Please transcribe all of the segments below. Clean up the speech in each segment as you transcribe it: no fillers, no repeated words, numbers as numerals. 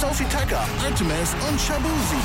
Sophie Tucker, Artemis und Shabuzi.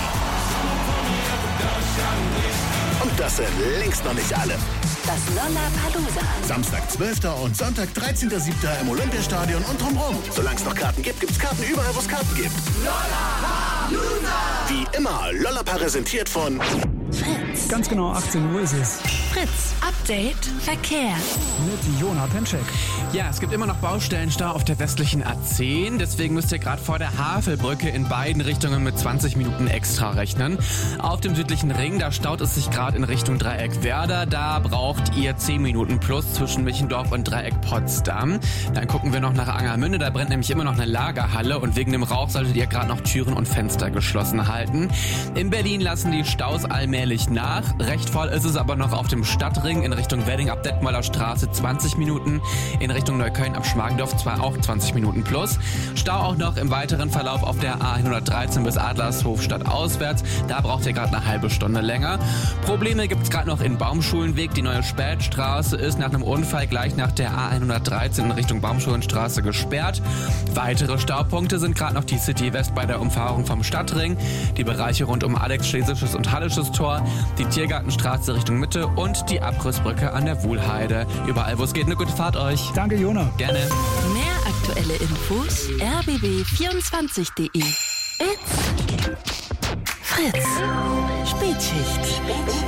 Und das sind längst noch nicht alle. Das Lollapalooza. Samstag 12. und Sonntag 13.07. im Olympiastadion und drumherum. Solange es noch Karten gibt, gibt's Karten überall, wo es Karten gibt. Lollapalooza! Wie immer, Lollapa präsentiert von Fritz. Ganz genau, 18 Uhr ist es. Fritz, Update, Verkehr. Mit Jona Penczek. Ja, es gibt immer noch Baustellenstau auf der westlichen A10. Deswegen müsst ihr gerade vor der Havelbrücke in beiden Richtungen mit 20 Minuten extra rechnen. Auf dem südlichen Ring, da staut es sich gerade in Richtung Dreieck Werder. Da braucht ihr 10 Minuten plus zwischen Michendorf und Dreieck Potsdam. Dann gucken wir noch nach Angermünde. Da brennt nämlich immer noch eine Lagerhalle. Und wegen dem Rauch solltet ihr gerade noch Türen und Fenster geschlossen halten. In Berlin lassen die Staus allmählich nach. Recht voll ist es aber noch auf dem Stadtring in Richtung Wedding ab Detmolder Straße 20 Minuten. In Richtung Neukölln ab Schmargendorf zwar auch 20 Minuten plus. Stau auch noch im weiteren Verlauf auf der A113 bis Adlershof stadtauswärts. Da braucht ihr gerade eine halbe Stunde länger. Probleme gibt es gerade noch in Baumschulenweg. Die neue Spätstraße ist nach einem Unfall gleich nach der A113 in Richtung Baumschulenstraße gesperrt. Weitere Staupunkte sind gerade noch die City West bei der Umfahrung vom Stadtring, die Bereiche rund um Alex Schlesisches und Hallisches Tor, die Tiergartenstraße Richtung Mitte und die Abrissbrücke an der Wuhlheide. Überall, wo es geht, eine gute Fahrt euch. Danke, Jona. Gerne. Mehr aktuelle Infos rbb24.de. It's Fritz. Spätschicht.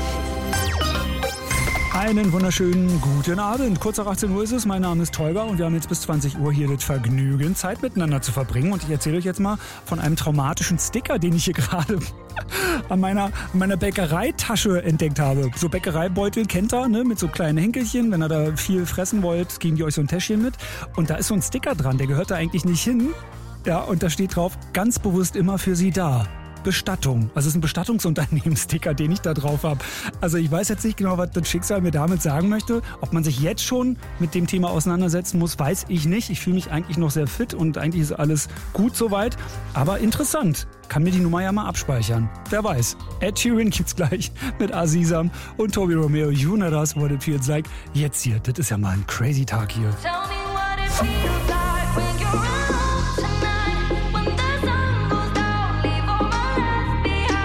Einen wunderschönen guten Abend. Kurz nach 18 Uhr ist es. Mein Name ist Tolga und wir haben jetzt bis 20 Uhr hier das Vergnügen, Zeit miteinander zu verbringen. Und ich erzähle euch jetzt mal von einem traumatischen Sticker, den ich hier gerade an meiner Bäckereitasche entdeckt habe. So Bäckereibeutel kennt ihr, ne? Mit so kleinen Henkelchen. Wenn ihr da viel fressen wollt, geben die euch so ein Täschchen mit. Und da ist so ein Sticker dran, der gehört da eigentlich nicht hin. Ja, und da steht drauf, ganz bewusst immer für Sie da. Bestattung. Also es ist ein Bestattungsunternehmen-Sticker, den ich da drauf habe. Also ich weiß jetzt nicht genau, was das Schicksal mir damit sagen möchte. Ob man sich jetzt schon mit dem Thema auseinandersetzen muss, weiß ich nicht. Ich fühle mich eigentlich noch sehr fit und eigentlich ist alles gut soweit. Aber interessant. Kann mir die Nummer ja mal abspeichern. Wer weiß. Ed Sheeran gibt's gleich mit Azizam und Tobi Romeo. You know that's what it feels like. Jetzt hier. Das ist ja mal ein crazy Tag hier. Tell me what it feels like when you're around tonight. When the sun goes down, leave all my love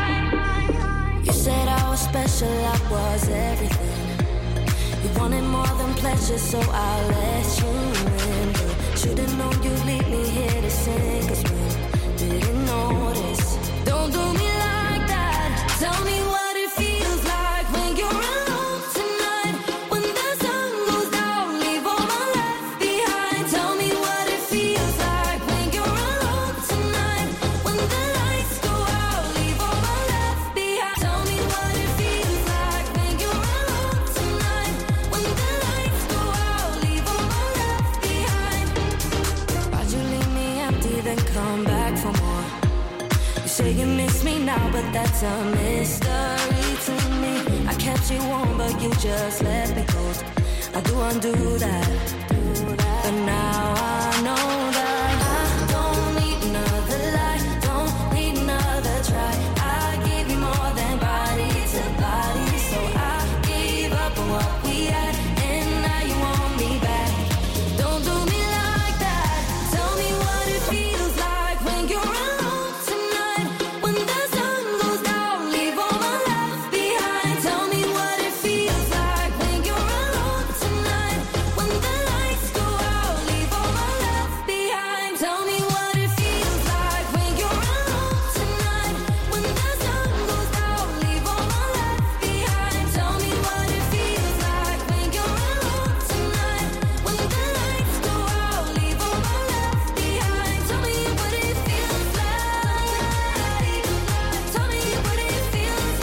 behind. You said I was special, I was everything. You wanted more than pleasure, so I let you in. But should've known you'd leave me here to sing. 'Cause we didn't notice. Don't do me like that. Tell me what it feels like when you're alone tonight. When the sun goes down, leave all my love behind. Tell me what it feels like when you're alone tonight. When the lights go out, leave all my love behind. Tell me what it feels like when you're alone tonight. When the lights go out, leave all my love behind. Why'd you leave me empty, then come back for more? You say you miss me now, but that's a mystery to me. I kept you warm, but you just let me go. I do undo that, but now I know that I don't need another lie, don't need another try. I give you more than body to body, so I gave up on what we had, and now you want me back. Don't do me like that. Tell me what it feels like when you're alone tonight. When the sun goes down, leave all my love behind. Tell me what it feels like when you're alone tonight. When the lights go out, leave all my love behind. Tell me what it feels like when you're alone tonight. When the sun goes down, leave all my love behind. Tell me what it feels like when you're alone tonight. When the lights go out, leave all my love behind. Tell me what it feels like. Tell me what it feels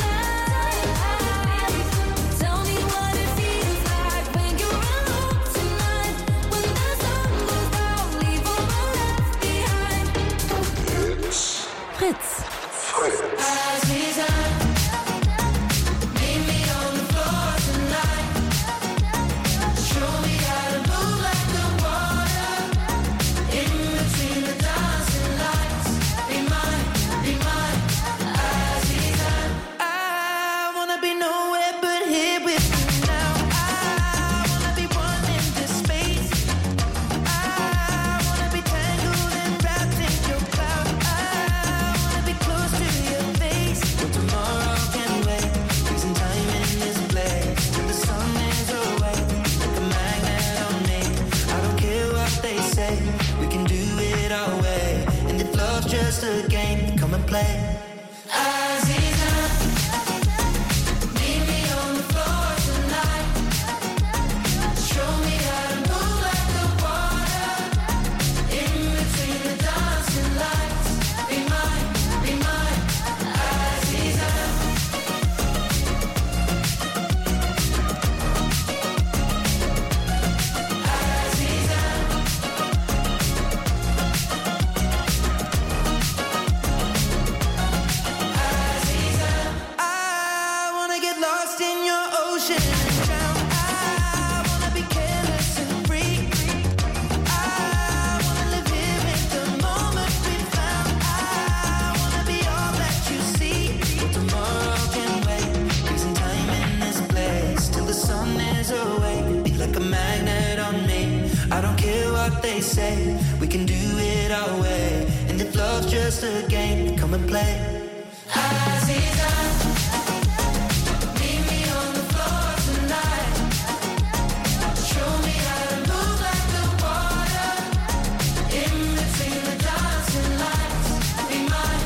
like. Tell me what it feels like when you're alone tonight. When the sun goes down, leave all my love behind. Fritz. Azizam, meet me on the floor tonight. Show me how to move like the water. In between the dancing lights. Be mine, Azizam. I wanna be nowhere but here with you now. I wanna be one in this space. I wanna be tangled and wrapped in your cloud. I just a game, come and play. Aziza, meet me on the floor tonight. Show me how to move like the water. In between the dancing lights. Be mine, Aziza. They say we can do it our way, and if love's just a game, come and play. Aziza, meet me on the floor tonight. Show me how to move like the water. In between the dancing lights. Be mine,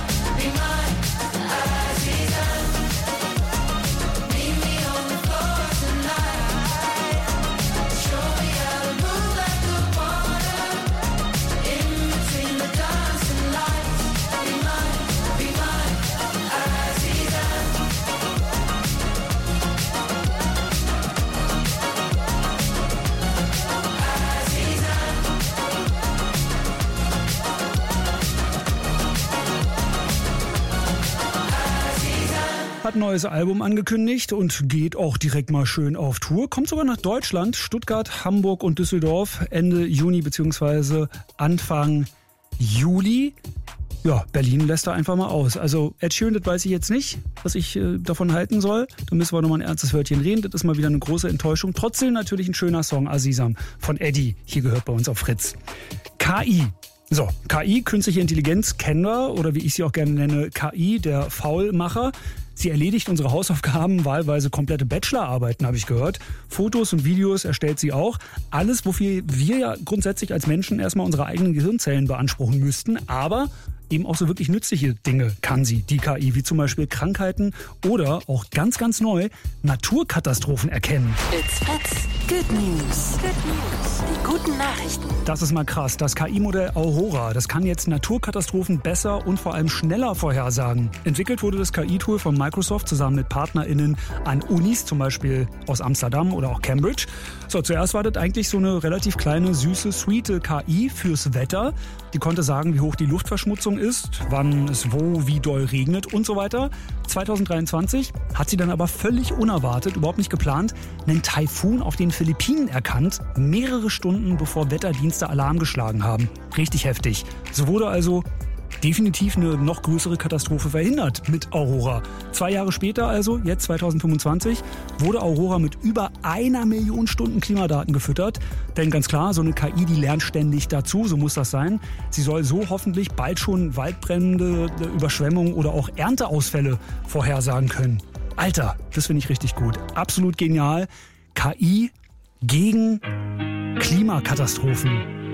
Aziza. Meet me on the floor tonight. Show me how to move like the water. In between the dancing lights. Be mine, Aziza. Hat ein neues Album angekündigt und geht auch direkt mal schön auf Tour. Kommt sogar nach Deutschland, Stuttgart, Hamburg und Düsseldorf Ende Juni bzw. Anfang Juli. Ja, Berlin lässt er einfach mal aus. Also Ed Sheeran, das weiß ich jetzt nicht, was ich davon halten soll. Da müssen wir nochmal ein ernstes Wörtchen reden. Das ist mal wieder eine große Enttäuschung. Trotzdem natürlich ein schöner Song, Azizam von Eddie. Hier gehört bei uns auf Fritz. KI. So, KI, künstliche Intelligenz, kennen wir, oder wie ich sie auch gerne nenne, KI, der Faulmacher. Sie erledigt unsere Hausaufgaben, wahlweise komplette Bachelorarbeiten, habe ich gehört. Fotos und Videos erstellt sie auch. Alles, wofür wir ja grundsätzlich als Menschen erstmal unsere eigenen Gehirnzellen beanspruchen müssten. Aber eben auch so wirklich nützliche Dinge kann sie, die KI, wie zum Beispiel Krankheiten oder auch ganz, ganz neu Naturkatastrophen erkennen. It's Fritz. Good News. Good News. Die guten Nachrichten. Das ist mal krass. Das KI-Modell Aurora, das kann jetzt Naturkatastrophen besser und vor allem schneller vorhersagen. Entwickelt wurde das KI-Tool von Microsoft zusammen mit PartnerInnen an Unis, zum Beispiel aus Amsterdam oder auch Cambridge. So, zuerst war das eigentlich so eine relativ kleine, süße, sweete KI fürs Wetter. Die konnte sagen, wie hoch die Luftverschmutzung ist, wann es wo, wie doll regnet und so weiter. 2023 hat sie dann aber völlig unerwartet, überhaupt nicht geplant, einen Taifun auf den Philippinen erkannt, mehrere Stunden bevor Wetterdienste Alarm geschlagen haben. Richtig heftig. So wurde also definitiv eine noch größere Katastrophe verhindert mit Aurora. 2 Jahre später also, jetzt 2025, wurde Aurora mit über 1 Million Stunden Klimadaten gefüttert. Denn ganz klar, so eine KI, die lernt ständig dazu, so muss das sein. Sie soll so hoffentlich bald schon Waldbrände, Überschwemmungen oder auch Ernteausfälle vorhersagen können. Alter, das finde ich richtig gut. Absolut genial. KI gegen Klimakatastrophen.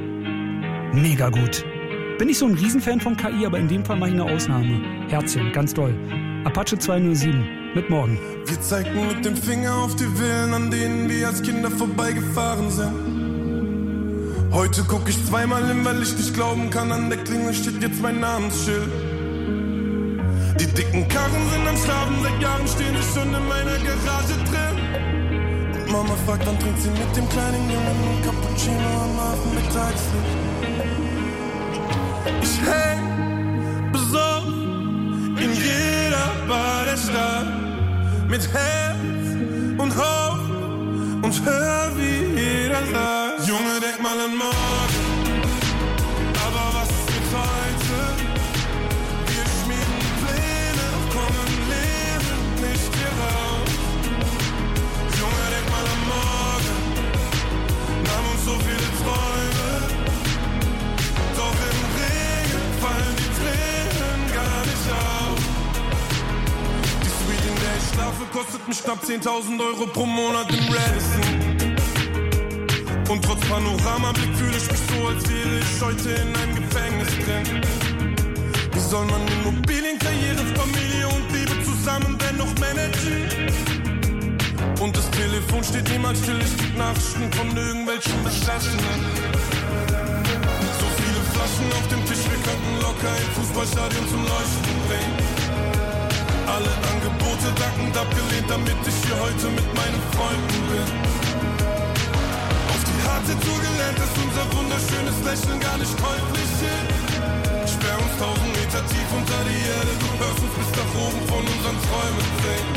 Mega gut. Bin ich so ein Riesenfan von KI, aber in dem Fall mache ich eine Ausnahme. Herzchen, ganz doll. Apache 207, mit morgen. Wir zeigten mit dem Finger auf die Villen, an denen wir als Kinder vorbeigefahren sind. Heute guck ich zweimal hin, weil ich nicht glauben kann, an der Klingel steht jetzt mein Namensschild. Die dicken Karren sind am Schlafen, seit Jahren stehen sie schon in meiner Garage drin. Und Mama fragt, wann trinkt sie mit dem kleinen Jungen einen Cappuccino am Abend Mittagslicht. Ich häng besoffen in jeder Bar der Stadt, mit Herz und Hoffnung und hör, wie jeder sagt: Junge, denk mal an morgen, aber was ist mit heute? Wir schmieden Pläne, kommen leben nicht hier raus. Junge, denk mal an morgen, nahmen uns so viele Träume, doch im Regen fallen die Tränen gar nicht auf. Die Suite, in der ich schlafe, kostet mich knapp 10.000 Euro pro Monat im Radisson. Und trotz Panoramablick fühle ich mich so, als wäre ich heute in einem Gefängnis drin. soll man Immobilien, Karriere, Familie und Liebe zusammen dennoch managen? Und das Telefon steht niemals still, es gibt Nachrichten von irgendwelchen Beschaffenen. So viele Flaschen auf dem Tisch, wir könnten locker ein Fußballstadion zum Leuchten bringen. Alle Angebote dankend abgelehnt, damit ich hier heute mit meinen Freunden bin. Auf die harte Tour gelernt, dass unser wunderschönes Lächeln gar nicht käuflich ist. Sperr uns 1000 Meter tief unter die Erde, du hörst uns bis nach oben von unseren Träumen singen.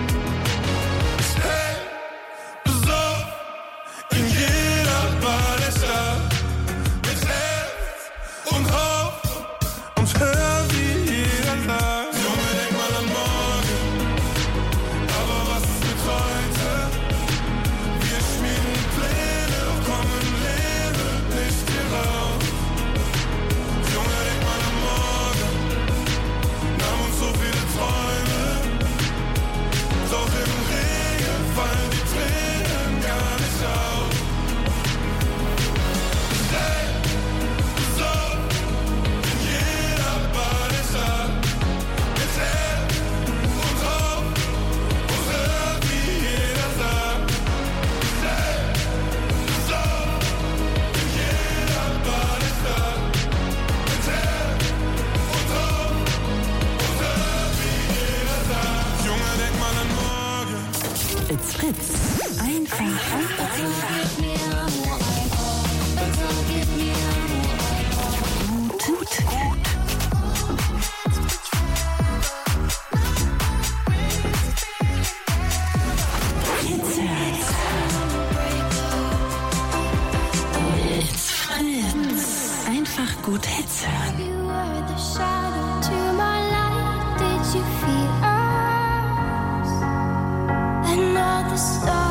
Hey, besoffen in jeder Bar der Stadt, mit Herz und Hoffnung und hör, wie jeder sagt: Junge, denk mal an morgen, aber was ist mit heute? Wir schmieden Pläne, doch kommen lebend nicht hier raus. Junge, denk mal an morgen, nahm uns so viele Träume, doch im Regen fallen die Tränen gar nicht auf. Hey, so, in jeder Bar der Stadt, mit Herz und Hoffnung und hör, wie jeder sagt. Hey, so, in jeder Bar der Stadt, mit Herz und Hoffnung und hör, wie jeder sagt. Junge, denk mal an morgen. It's Fritz. Einfach. Gut. It's Fritz. Einfach gut Hits hören. You were the shadow to my light. Did you feel us? Another star.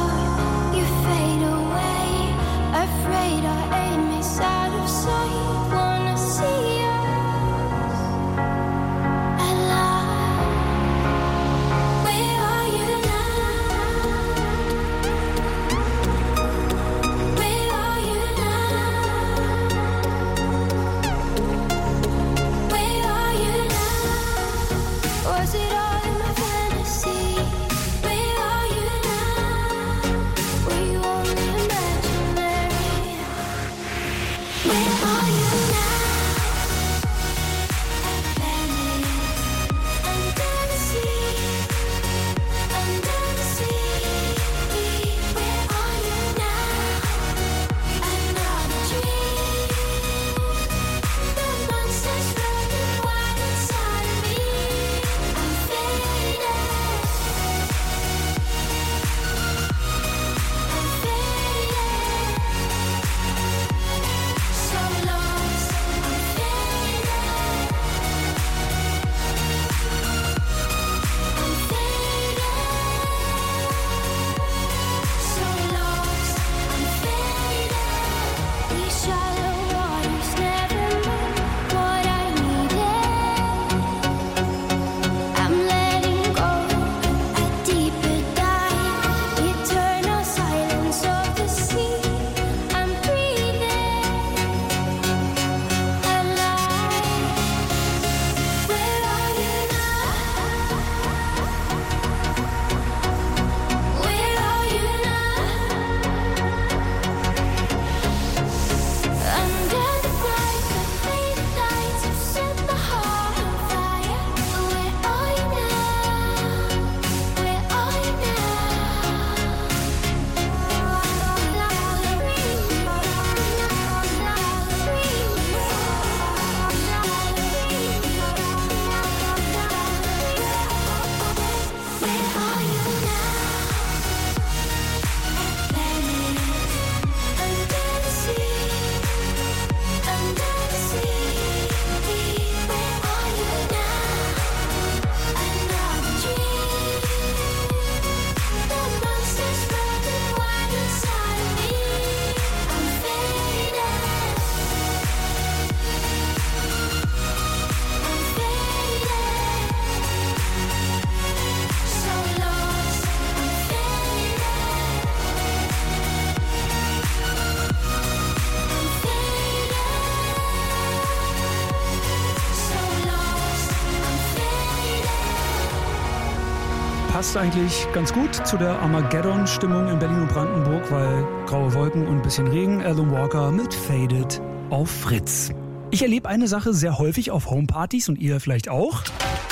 passt eigentlich ganz gut zu der Armageddon-Stimmung in Berlin und Brandenburg, weil graue Wolken und ein bisschen Regen. Alan Walker mit Faded auf Fritz. Ich erlebe eine Sache sehr häufig auf Homepartys und ihr vielleicht auch.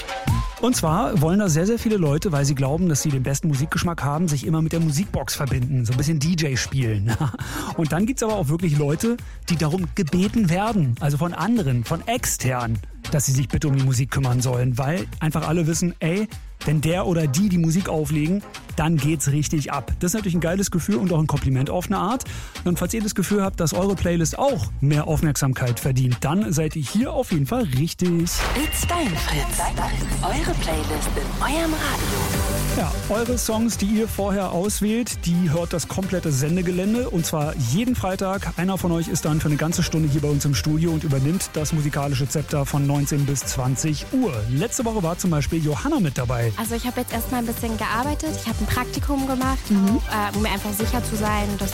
Und zwar wollen da sehr, sehr viele Leute, weil sie glauben, dass sie den besten Musikgeschmack haben, sich immer mit der Musikbox verbinden, so ein bisschen DJ spielen. Und dann gibt's aber auch wirklich Leute, die darum gebeten werden, also von anderen, von extern, dass sie sich bitte um die Musik kümmern sollen, weil einfach alle wissen, ey, wenn der oder die Musik auflegen, dann geht's richtig ab. Das ist natürlich ein geiles Gefühl und auch ein Kompliment auf eine Art. Und falls ihr das Gefühl habt, dass eure Playlist auch mehr Aufmerksamkeit verdient, dann seid ihr hier auf jeden Fall richtig. It's dein Fritz. Eure Playlist in eurem Radio. Ja, eure Songs, die ihr vorher auswählt, die hört das komplette Sendegelände. Und zwar jeden Freitag. Einer von euch ist dann für eine ganze Stunde hier bei uns im Studio und übernimmt das musikalische Zepter von 19 bis 20 Uhr. Letzte Woche war zum Beispiel Johanna mit dabei. Also ich habe jetzt erstmal ein bisschen gearbeitet. Ich habe ein Praktikum gemacht, um mir einfach sicher zu sein, dass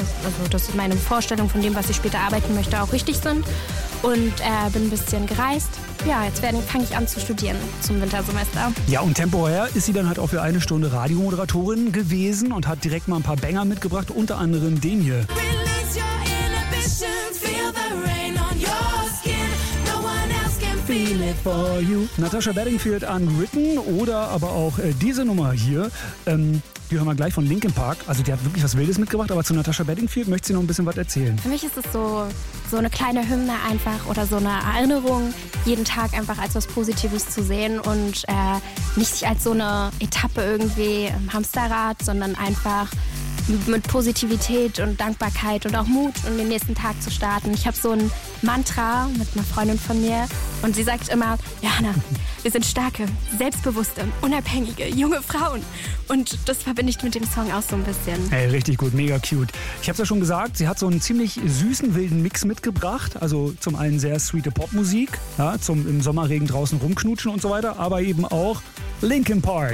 dass meine Vorstellungen von dem, was ich später arbeiten möchte, auch richtig sind. Und bin ein bisschen gereist. Ja, jetzt fange ich an zu studieren zum Wintersemester. Ja, und temporär ist sie dann halt auch für eine Stunde Radiomoderatorin gewesen und hat direkt mal ein paar Banger mitgebracht, unter anderem den hier. Release your inhibitions, feel the rain on your skin. No one else can feel it. For you. Natasha Bedingfield, Unwritten, oder aber auch diese Nummer hier. Die hören wir gleich von Linkin Park. Also die hat wirklich was Wildes mitgebracht, aber zu Natasha Bedingfield möchte sie noch ein bisschen was erzählen. Für mich ist es so eine kleine Hymne einfach oder so eine Erinnerung, jeden Tag einfach als was Positives zu sehen und nicht als so eine Etappe irgendwie im Hamsterrad, sondern einfach mit Positivität und Dankbarkeit und auch Mut, um den nächsten Tag zu starten. Ich habe so ein Mantra mit einer Freundin von mir und sie sagt immer, Johanna, wir sind starke, selbstbewusste, unabhängige, junge Frauen. Und das verbinde ich mit dem Song auch so ein bisschen. Hey, richtig gut, mega cute. Ich habe es ja schon gesagt, sie hat so einen ziemlich süßen, wilden Mix mitgebracht. Also zum einen sehr sweete Popmusik, ja, zum im Sommerregen draußen rumknutschen und so weiter, aber eben auch Linkin Park.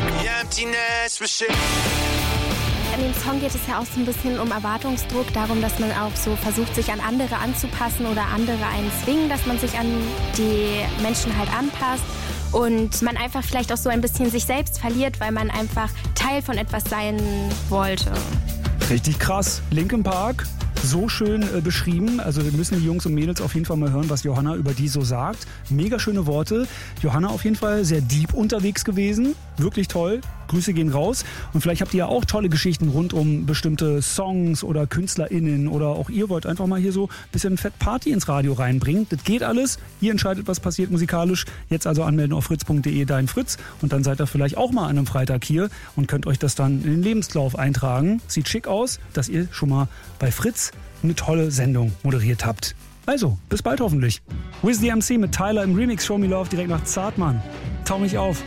In dem Song geht es ja auch so ein bisschen um Erwartungsdruck, darum, dass man auch so versucht, sich an andere anzupassen oder andere einen zwingen, dass man sich an die Menschen halt anpasst und man einfach vielleicht auch so ein bisschen sich selbst verliert, weil man einfach Teil von etwas sein wollte. Richtig krass. Linkin Park, so schön beschrieben. Also wir müssen die Jungs und Mädels auf jeden Fall mal hören, was Johanna über die so sagt. Mega schöne Worte. Johanna auf jeden Fall sehr deep unterwegs gewesen. Wirklich toll. Grüße gehen raus. Und vielleicht habt ihr ja auch tolle Geschichten rund um bestimmte Songs oder KünstlerInnen oder auch ihr wollt einfach mal hier so ein bisschen Fett Party ins Radio reinbringen. Das geht alles. Ihr entscheidet, was passiert musikalisch. Jetzt also anmelden auf fritz.de, dein Fritz. Und dann seid ihr vielleicht auch mal an einem Freitag hier und könnt euch das dann in den Lebenslauf eintragen. Sieht schick aus, dass ihr schon mal bei Fritz eine tolle Sendung moderiert habt. Also, bis bald hoffentlich. Wiz the MC mit Tyler im Remix Show Me Love direkt nach Zartmann. Tau mich auf.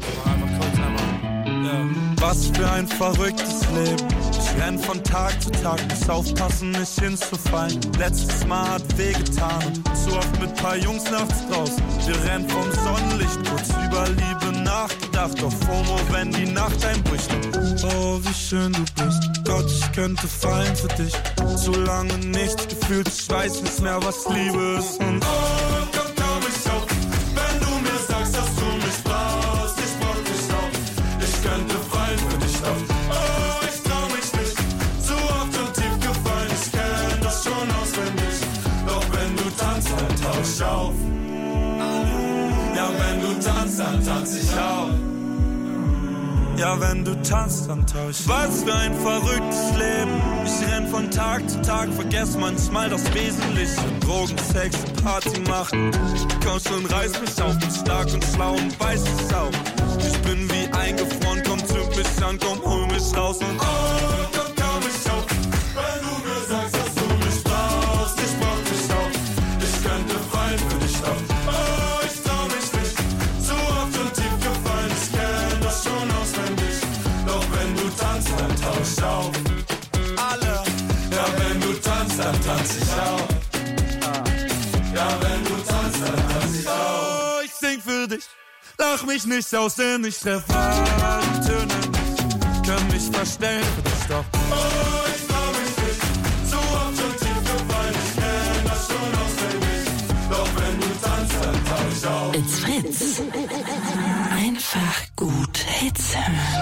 Was für ein verrücktes Leben. Ich renn von Tag zu Tag, muss aufpassen, nicht hinzufallen. Letztes Mal hat wehgetan und zu oft mit paar Jungs nachts draußen. Wir rennen vom Sonnenlicht, kurz über Liebe nachgedacht. Auf FOMO, wenn die Nacht einbricht. Oh, wie schön du bist. Gott, ich könnte fallen für dich. Zu lange nichts gefühlt, ich weiß nicht mehr, was Liebe ist. Und oh, komm mich auf, wenn du mir sagst, dass du mich brauchst. Ich brauch dich auch, ich könnte fallen für dich auf. Oh, ich trau mich nicht, zu oft und tief gefallen. Ich kenn das schon auswendig. Doch wenn du tanzt, dann tausch auf. Ja, wenn du tanzt, dann tanz ich auch. Ja, wenn du tanzt, dann tausch. Was für ein verrücktes Leben. Ich renn von Tag zu Tag, vergess manchmal das Wesentliche. Drogen, Sex, Party machen. Komm schon, reiß mich auf, bin stark und schlau und weiß es auch. Ich bin wie eingefroren, komm, zünd mich an, komm, hol mich raus und oh, komm mich auf. Wenn du mir sagst, dass du mich brauchst, ich brauch dich auch. Ich könnte fallen für dich auf. Oh, ich trau mich nicht, zu oft und tief gefallen. Ich kenn das schon auswendig. Doch wenn du tanzt, dann tausch auf. Alle, ja, wenn du tanzt, dann tanz ich auch. Ja, wenn du tanzt, dann tanz ich auch. Oh, ich sing für dich. Lach mich nicht aus, denn ich treffe alle Töne nicht. Kann mich verstellen für dich doch. Oh, ich trau mich nicht, zu oft und tief gefallen. Ich kenn das schon auswendig. Doch wenn du tanzt, dann tausch ich auf. It's Fritz. Einfach gut Hit. Fritz.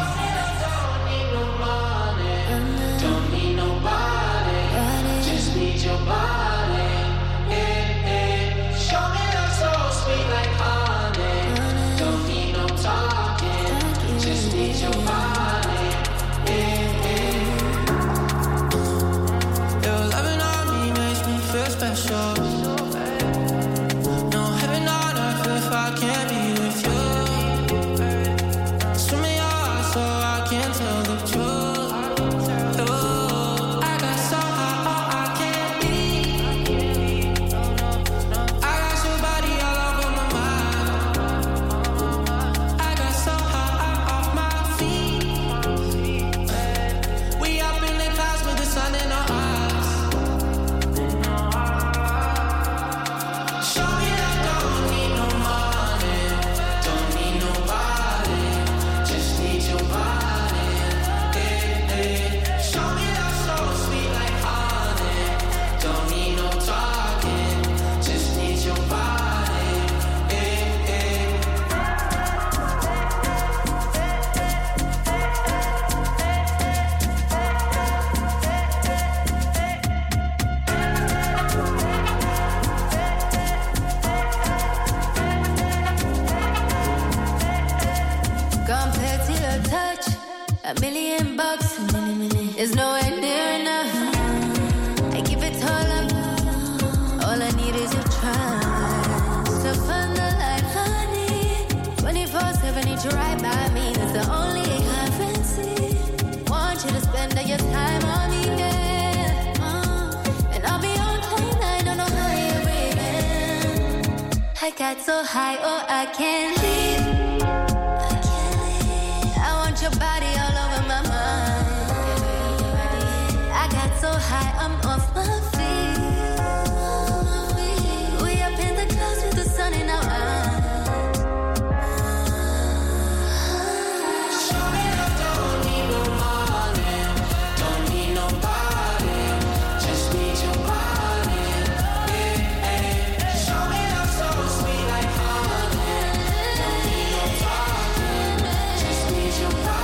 Your loving on me makes me feel special. No heaven on earth if I can't be with you. Swim in your eyes so I can tell the truth. Oh, I got so high, oh, I can't breathe. I got your body all over my mind. I got so high, I'm off my feet. We up in the clouds with the sun in our eyes. Show me that don't need no money, don't need nobody, just need your body. Show me that so sweet like honey, don't need no talking, just need your body. Compared to your touch, $1,000,000 is nowhere near enough. I give it all up. All I need is your trust. To find the life I need. 24/7 need you right by me. That's the only currency. Want you to spend all your time on me, yeah. And I'll be on cloud nine, don't know how you're breathing. I got so high, oh I can't leave. I want your body all over my mind. I got so high, I'm off my feet. We up in the clouds with the sun in our eyes. Show me that don't need no money, don't need nobody, just need your body. Show me that so sweet like honey, don't need no talking, just need your body.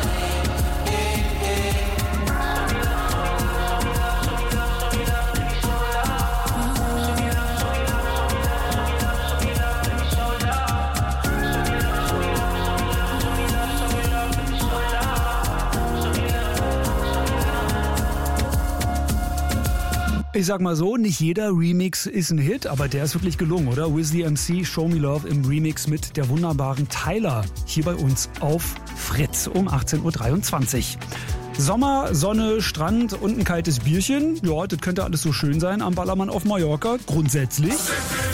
Ich sag mal so, nicht jeder Remix ist ein Hit, aber der ist wirklich gelungen, oder? Wiz the MC, Show Me Love im Remix mit der wunderbaren Tyler. Hier bei uns auf Fritz um 18.23 Uhr. Sommer, Sonne, Strand und ein kaltes Bierchen. Ja, das könnte alles so schön sein am Ballermann auf Mallorca. Grundsätzlich. Ich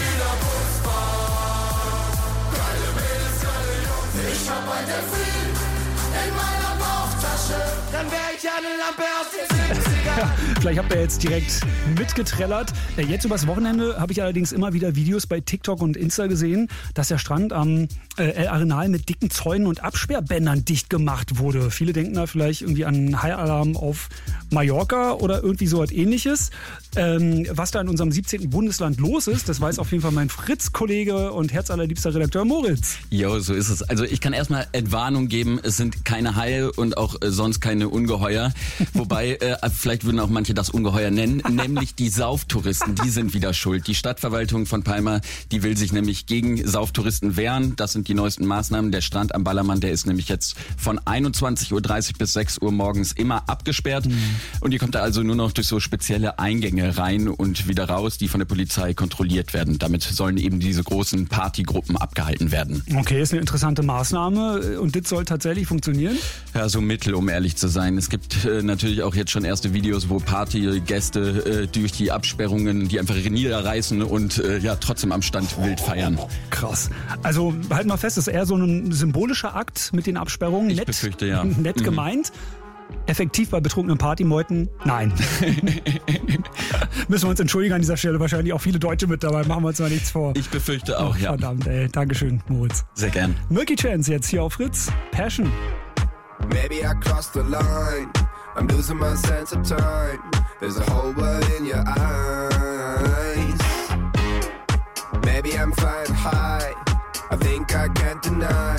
hab ein Delfin in meiner Bauchtasche, dann wär ich eine Lampe aus den 70ern. Vielleicht habt ihr jetzt direkt mitgetrellert. Jetzt übers Wochenende habe ich allerdings immer wieder Videos bei TikTok und Insta gesehen, dass der Strand am El Arenal mit dicken Zäunen und Absperrbändern dicht gemacht wurde. Viele denken da vielleicht irgendwie an High Alarm auf Mallorca oder irgendwie so was Ähnliches. Was da in unserem 17. Bundesland los ist, das weiß auf jeden Fall mein Fritz-Kollege und herzallerliebster Redakteur Moritz. Jo, so ist es. Also ich kann erstmal Entwarnung geben, es sind keine Haie und auch sonst keine Ungeheuer. Wobei, vielleicht würden auch manche das Ungeheuer nennen, nämlich die Sauftouristen, die sind wieder schuld. Die Stadtverwaltung von Palma, die will sich nämlich gegen Sauftouristen wehren. Das sind die neuesten Maßnahmen. Der Strand am Ballermann, der ist nämlich jetzt von 21.30 Uhr bis 6 Uhr morgens immer abgesperrt. Und ihr kommt da also nur noch durch so spezielle Eingänge rein und wieder raus, die von der Polizei kontrolliert werden. Damit sollen eben diese großen Partygruppen abgehalten werden. Okay, ist eine interessante Maßnahme und das soll tatsächlich funktionieren? Ja, so mittel, um ehrlich zu sein. Es gibt natürlich auch jetzt schon erste Videos, wo Partygäste durch die Absperrungen die einfach niederreißen und ja trotzdem am Stand wild feiern. Krass. Also halt mal fest, das ist eher so ein symbolischer Akt mit den Absperrungen. Ich befürchte, ja. Nett gemeint. Effektiv bei betrunkenen Partymeuten? Nein. Müssen wir uns entschuldigen an dieser Stelle. Wahrscheinlich auch viele Deutsche mit dabei. Machen wir uns mal nichts vor. Ich befürchte auch, ja. Verdammt, ey. Dankeschön, Moritz. Sehr gern. Milky Chance jetzt hier auf Fritz. Passion. Maybe I crossed the line. I'm losing my sense of time. There's a whole world in your eyes. Maybe I'm flying high. I think I can't deny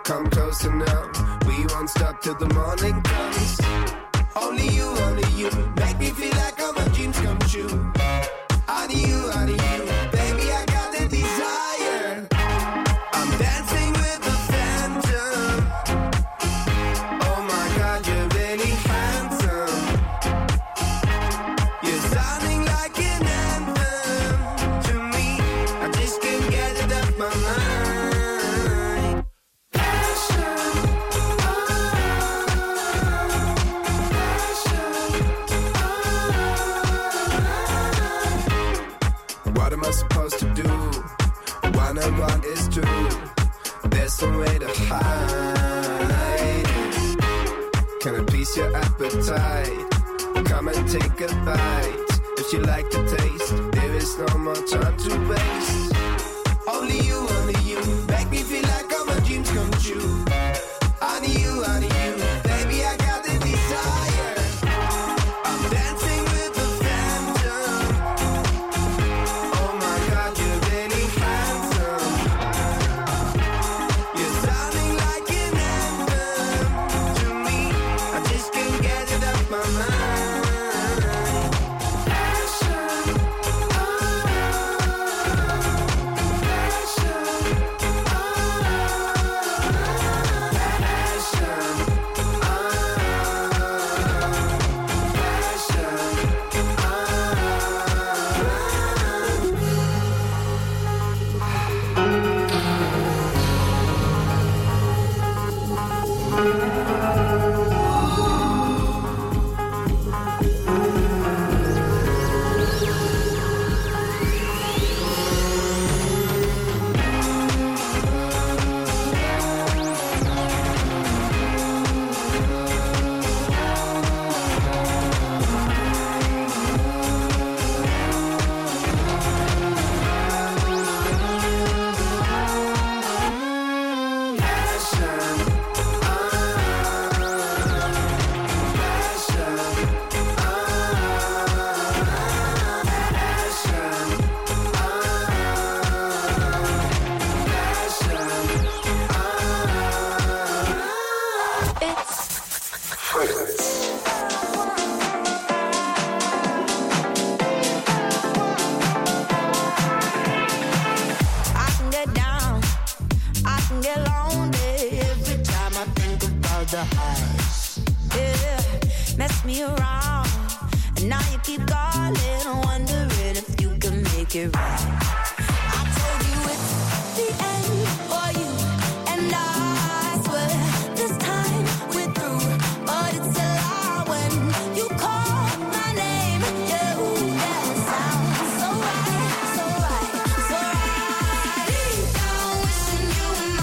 Come closer now. We won't stop till the morning comes. Only you. Make me feel like all my dreams come true. Only you. Baby, I got the desire. I'm dancing with the phantom. Oh my God, you're really handsome. You're sounding like an anthem to me. I just can't get it off my mind. What am I supposed to do? One and one is two. There's no way to hide. Can I please your appetite? Come and take a bite. If you like the taste, there is no more time to waste. Only you. Make me feel like all my dreams come true. Only you. Baby, I got the desire. I'm dancing with the phantom. Oh my God, you're really handsome. You're sounding like an anthem to me. I just can't get it off my mind. I can get down, I can get lonely every time I think about the highs. Yeah, mess me around, and now you keep calling, wondering if you can make it right. I told you it's the end for you, and I swear this time we're through. But it's a lie when you call my name. Yeah, ooh, yeah, it sounds so right, so right, so right. Deep down, wishing you were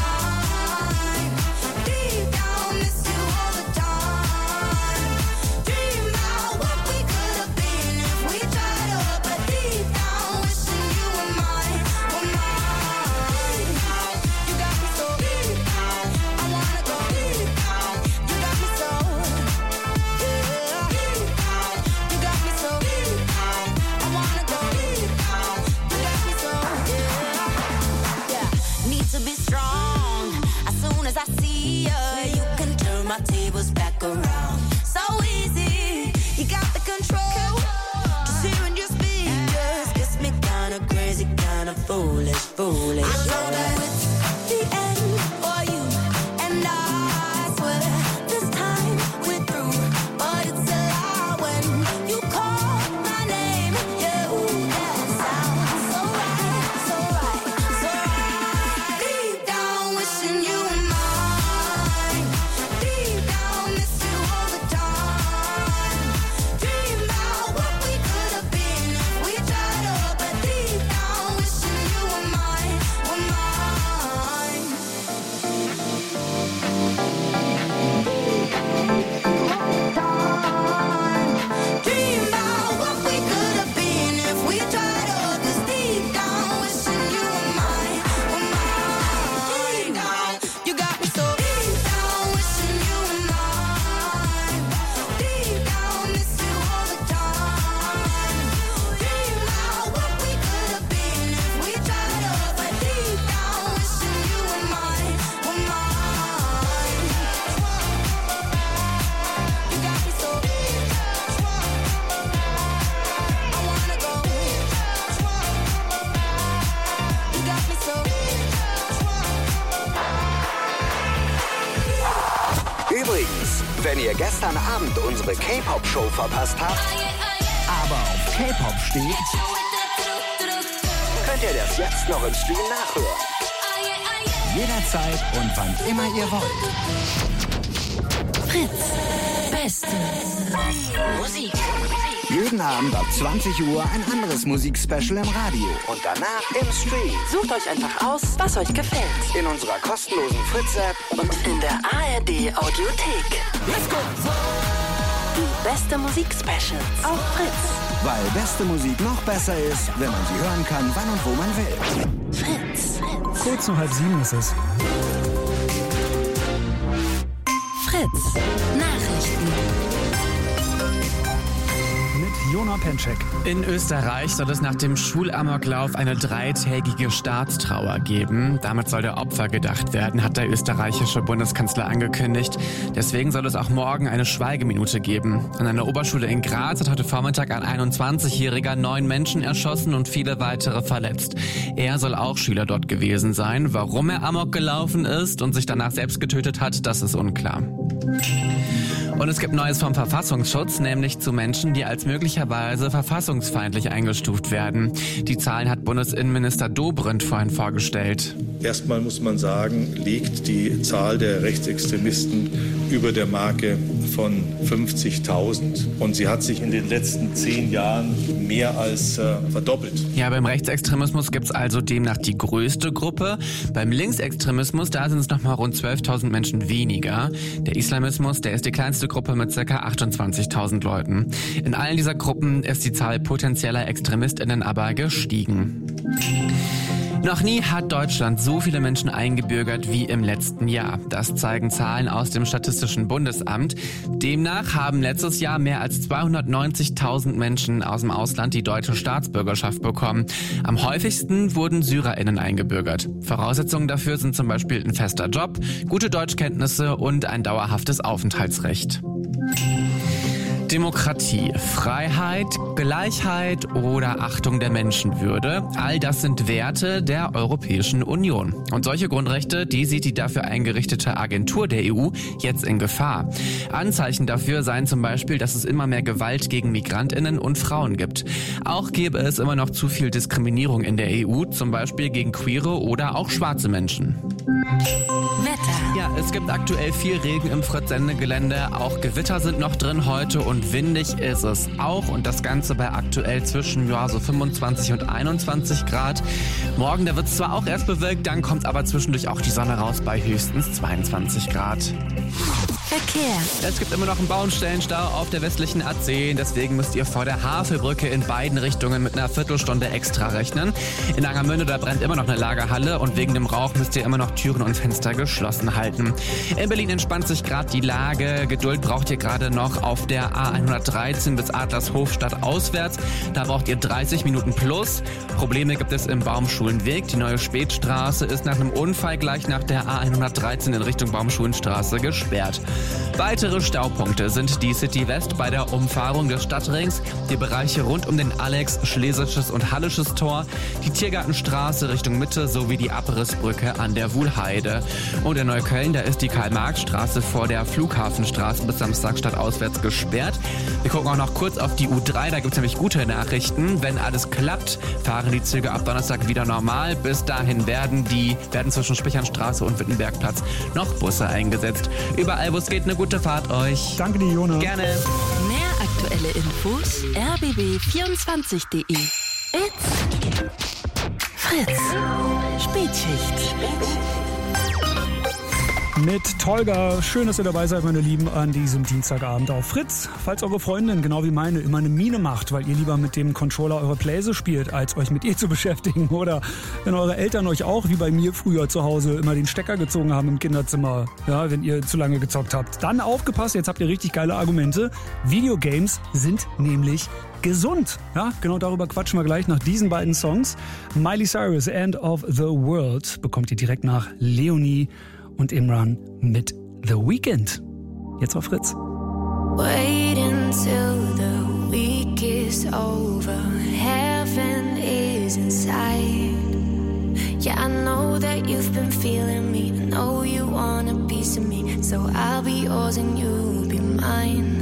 mine. Deep down, miss you all the time. Dream about what we could have been if we tried up. But deep down, wishing you were mine, were mine. You got me so deep down, I wanna go deep down. You got me so, yeah, deep down. You got me so deep down, I wanna go deep down. You got me so, yeah. Need to be strong. As soon as I see you, you can turn my tables back around. So easy, you got the control. Just hearing your speech just gets me kinda crazy, kinda foolish. I know that it's the end for you, and I swear this time we're through. But it's a lie when you call my name. Yeah, ooh, that sounds so right, so right, so right. Deep down, wishing you were mine. Deep down, miss you all the time. Dream about what we could have been if we tried up. But deep down, wishing you were mine, were mine. Wenn ihr gestern Abend unsere K-Pop-Show verpasst habt, aber auf K-Pop steht, könnt ihr das jetzt noch im Stream nachhören. Jederzeit und wann immer ihr wollt. Fritz. Beste Musik. Jeden Abend ab 20 Uhr ein anderes Musikspecial im Radio und danach im Stream. Sucht euch einfach aus, was euch gefällt. In unserer kostenlosen Fritz-App Und in der ARD Audiothek. Let's go! Die beste Musik-Specials auf Fritz. Weil beste Musik noch besser ist, wenn man sie hören kann, wann und wo man will. Fritz. Kurz nach 6:30 ist es. Fritz. Nachrichten. Mit Jona Penczek. In Österreich soll es nach dem Schulamoklauf eine 3-tägige Staatstrauer geben. Damit soll der Opfer gedacht werden, hat der österreichische Bundeskanzler angekündigt. Deswegen soll es auch morgen eine Schweigeminute geben. An einer Oberschule in Graz hat heute Vormittag ein 21-Jähriger 9 Menschen erschossen und viele weitere verletzt. Er soll auch Schüler dort gewesen sein. Warum er Amok gelaufen ist und sich danach selbst getötet hat, das ist unklar. Und es gibt Neues vom Verfassungsschutz, nämlich zu Menschen, die als möglicherweise verfassungsfeindlich eingestuft werden. Die Zahlen hat Bundesinnenminister Dobrindt vorhin vorgestellt. Erstmal muss man sagen, liegt die Zahl der Rechtsextremisten über der Marke von 50.000. Und sie hat sich in den letzten 10 Jahren mehr als verdoppelt. Ja, beim Rechtsextremismus gibt's also demnach die größte Gruppe. Beim Linksextremismus, da sind es nochmal rund 12.000 Menschen weniger. Der Islamismus, der ist die kleinste Gruppe mit ca. 28.000 Leuten. In allen dieser Gruppen ist die Zahl potenzieller ExtremistInnen aber gestiegen. Noch nie hat Deutschland so viele Menschen eingebürgert wie im letzten Jahr. Das zeigen Zahlen aus dem Statistischen Bundesamt. Demnach haben letztes Jahr mehr als 290.000 Menschen aus dem Ausland die deutsche Staatsbürgerschaft bekommen. Am häufigsten wurden SyrerInnen eingebürgert. Voraussetzungen dafür sind zum Beispiel ein fester Job, gute Deutschkenntnisse und ein dauerhaftes Aufenthaltsrecht. Demokratie, Freiheit, Gleichheit oder Achtung der Menschenwürde, all das sind Werte der Europäischen Union. Und solche Grundrechte, die sieht die dafür eingerichtete Agentur der EU jetzt in Gefahr. Anzeichen dafür seien zum Beispiel, dass es immer mehr Gewalt gegen MigrantInnen und Frauen gibt. Auch gäbe es immer noch zu viel Diskriminierung in der EU, zum Beispiel gegen queere oder auch schwarze Menschen. Wetter. Ja, es gibt aktuell viel Regen im Fritz-Sendegelände. Auch Gewitter sind noch drin heute und windig ist es auch. Und das Ganze bei aktuell zwischen so 25 und 21 Grad. Morgen, da wird es zwar auch erst bewölkt, dann kommt aber zwischendurch auch die Sonne raus bei höchstens 22 Grad. Verkehr. Es gibt immer noch einen Baustellenstau auf der westlichen A10. Deswegen müsst ihr vor der Havelbrücke in beiden Richtungen mit einer Viertelstunde extra rechnen. In Angermünde, da brennt immer noch eine Lagerhalle und wegen dem Rauch müsst ihr immer noch Türen und Fenster geschlossen halten. In Berlin entspannt sich gerade die Lage. Geduld braucht ihr gerade noch auf der A113 bis Adlershofstadt auswärts. Da braucht ihr 30 Minuten plus. Probleme gibt es im Baumschulenweg. Die neue Spätstraße ist nach einem Unfall gleich nach der A113 in Richtung Baumschulenstraße gesperrt. Weitere Staupunkte sind die City West bei der Umfahrung des Stadtrings, die Bereiche rund um den Alex, Schlesisches und Hallisches Tor, die Tiergartenstraße Richtung Mitte sowie die Abrissbrücke an der Wuhlheide. Und in Neukölln, da ist die Karl-Marx-Straße vor der Flughafenstraße bis Samstag stadtauswärts gesperrt. Wir gucken auch noch kurz auf die U3, da gibt es nämlich gute Nachrichten. Wenn alles klappt, fahren die Züge ab Donnerstag wieder normal. Bis dahin werden zwischen Spichernstraße und Wittenbergplatz noch Busse eingesetzt. Überall, wo es geht, eine gute Fahrt euch. Danke dir, Jona. Gerne. Mehr aktuelle Infos rbb24.de. It's Fritz. Spätschicht. Mit Tolga. Schön, dass ihr dabei seid, meine Lieben, an diesem Dienstagabend auf Fritz. Falls eure Freundin, genau wie meine, immer eine Miene macht, weil ihr lieber mit dem Controller eure Plays spielt, als euch mit ihr zu beschäftigen. Oder wenn eure Eltern euch auch, wie bei mir früher zu Hause, immer den Stecker gezogen haben im Kinderzimmer, ja, wenn ihr zu lange gezockt habt. Dann aufgepasst, jetzt habt ihr richtig geile Argumente. Videogames sind nämlich gesund. Ja, genau darüber quatschen wir gleich nach diesen beiden Songs. Miley Cyrus, End of the World, bekommt ihr direkt nach Leonie und Imran mit The Weeknd. Jetzt auf Fritz. Wait until the week is over. Heaven is inside. Yeah, I know that you've been feeling me. I know you want a piece of me. So I'll be yours and you'll be mine.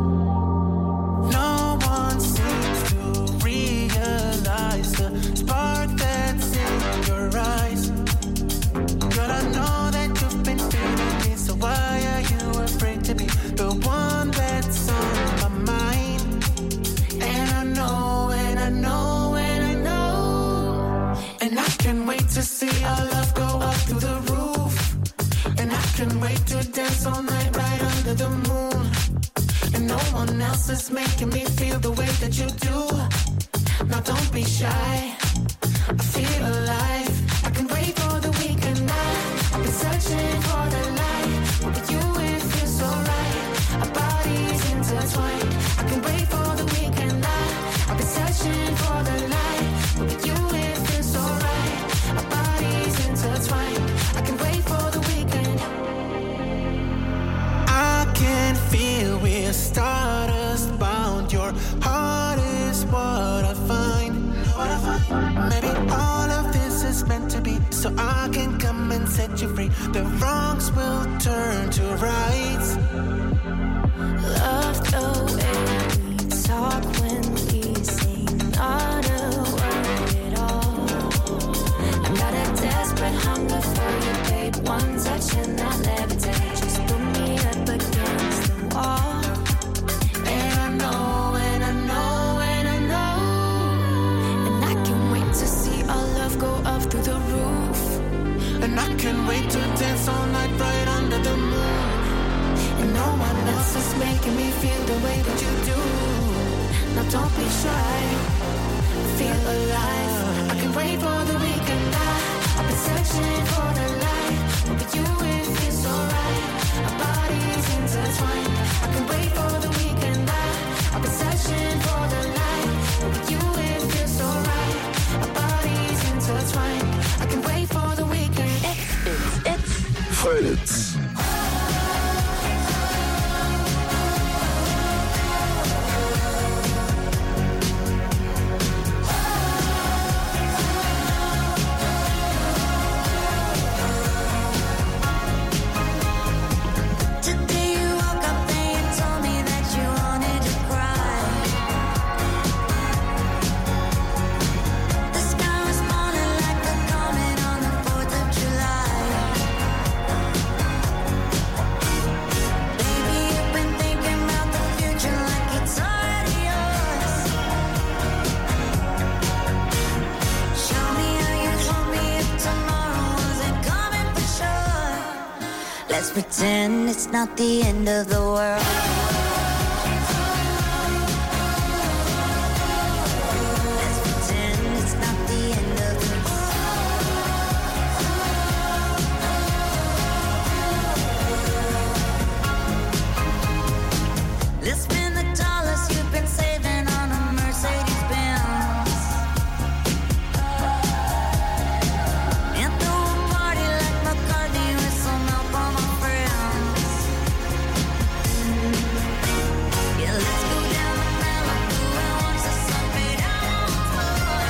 No one seems to realize the spark that's in your eyes. Girl, I know that you've been feeling me, so why are you afraid to be the one that's on my mind? And I know, and I know, and I know. And I can't wait to see our love go up through the roof. And I can't wait to dance all night right under the moon. And no one else is making me feel the way that you do. Now don't be shy, I feel alive. I can wait for the weekend night. I've been searching for the light. With you it feels so right. Our bodies intertwined. I can wait for the weekend night. I've been searching for the light. With you it feels so right. Our bodies intertwined. I can wait for the weekend. I can feel we're stardust bound. Your heart is what I find. Maybe all of this is meant to be, so I can come and set you free. The wrongs will turn to rights. Love the way we talk when we say not a word at all. I got a desperate hunger for you, babe. One touch and I'll levitate. Just put me up against the wall. And I know, and I know, and I know. And I can't wait to see our love go up through the roof. And I can't wait to dance all night right under the moon. And no one else is making me feel the way that you do. Now don't be shy, feel alive. I can wait for the weekend night. I've been searching for the light. With you it feels alright. Our bodies intertwined. I can wait for the weekend night. I've been searching for the light. With you it feels alright. Our bodies intertwined. I can wait for the weekend. It's Fritz. Today you woke up and you told me that you wanted to cry. The sky was falling like a comet on the 4th of July. Baby, you've been thinking about the future like it's already yours. Show me how you told me if tomorrow wasn't coming for sure. Let's pretend it's not the end of the world. Let's pretend it's not the end of the world. Let's spend the dollars you've been saving on a Mercedes Benz. And throw a party like McCartney with some help from my friends. Yeah, let's go down to Malibu and watch the sun fade out on the floor.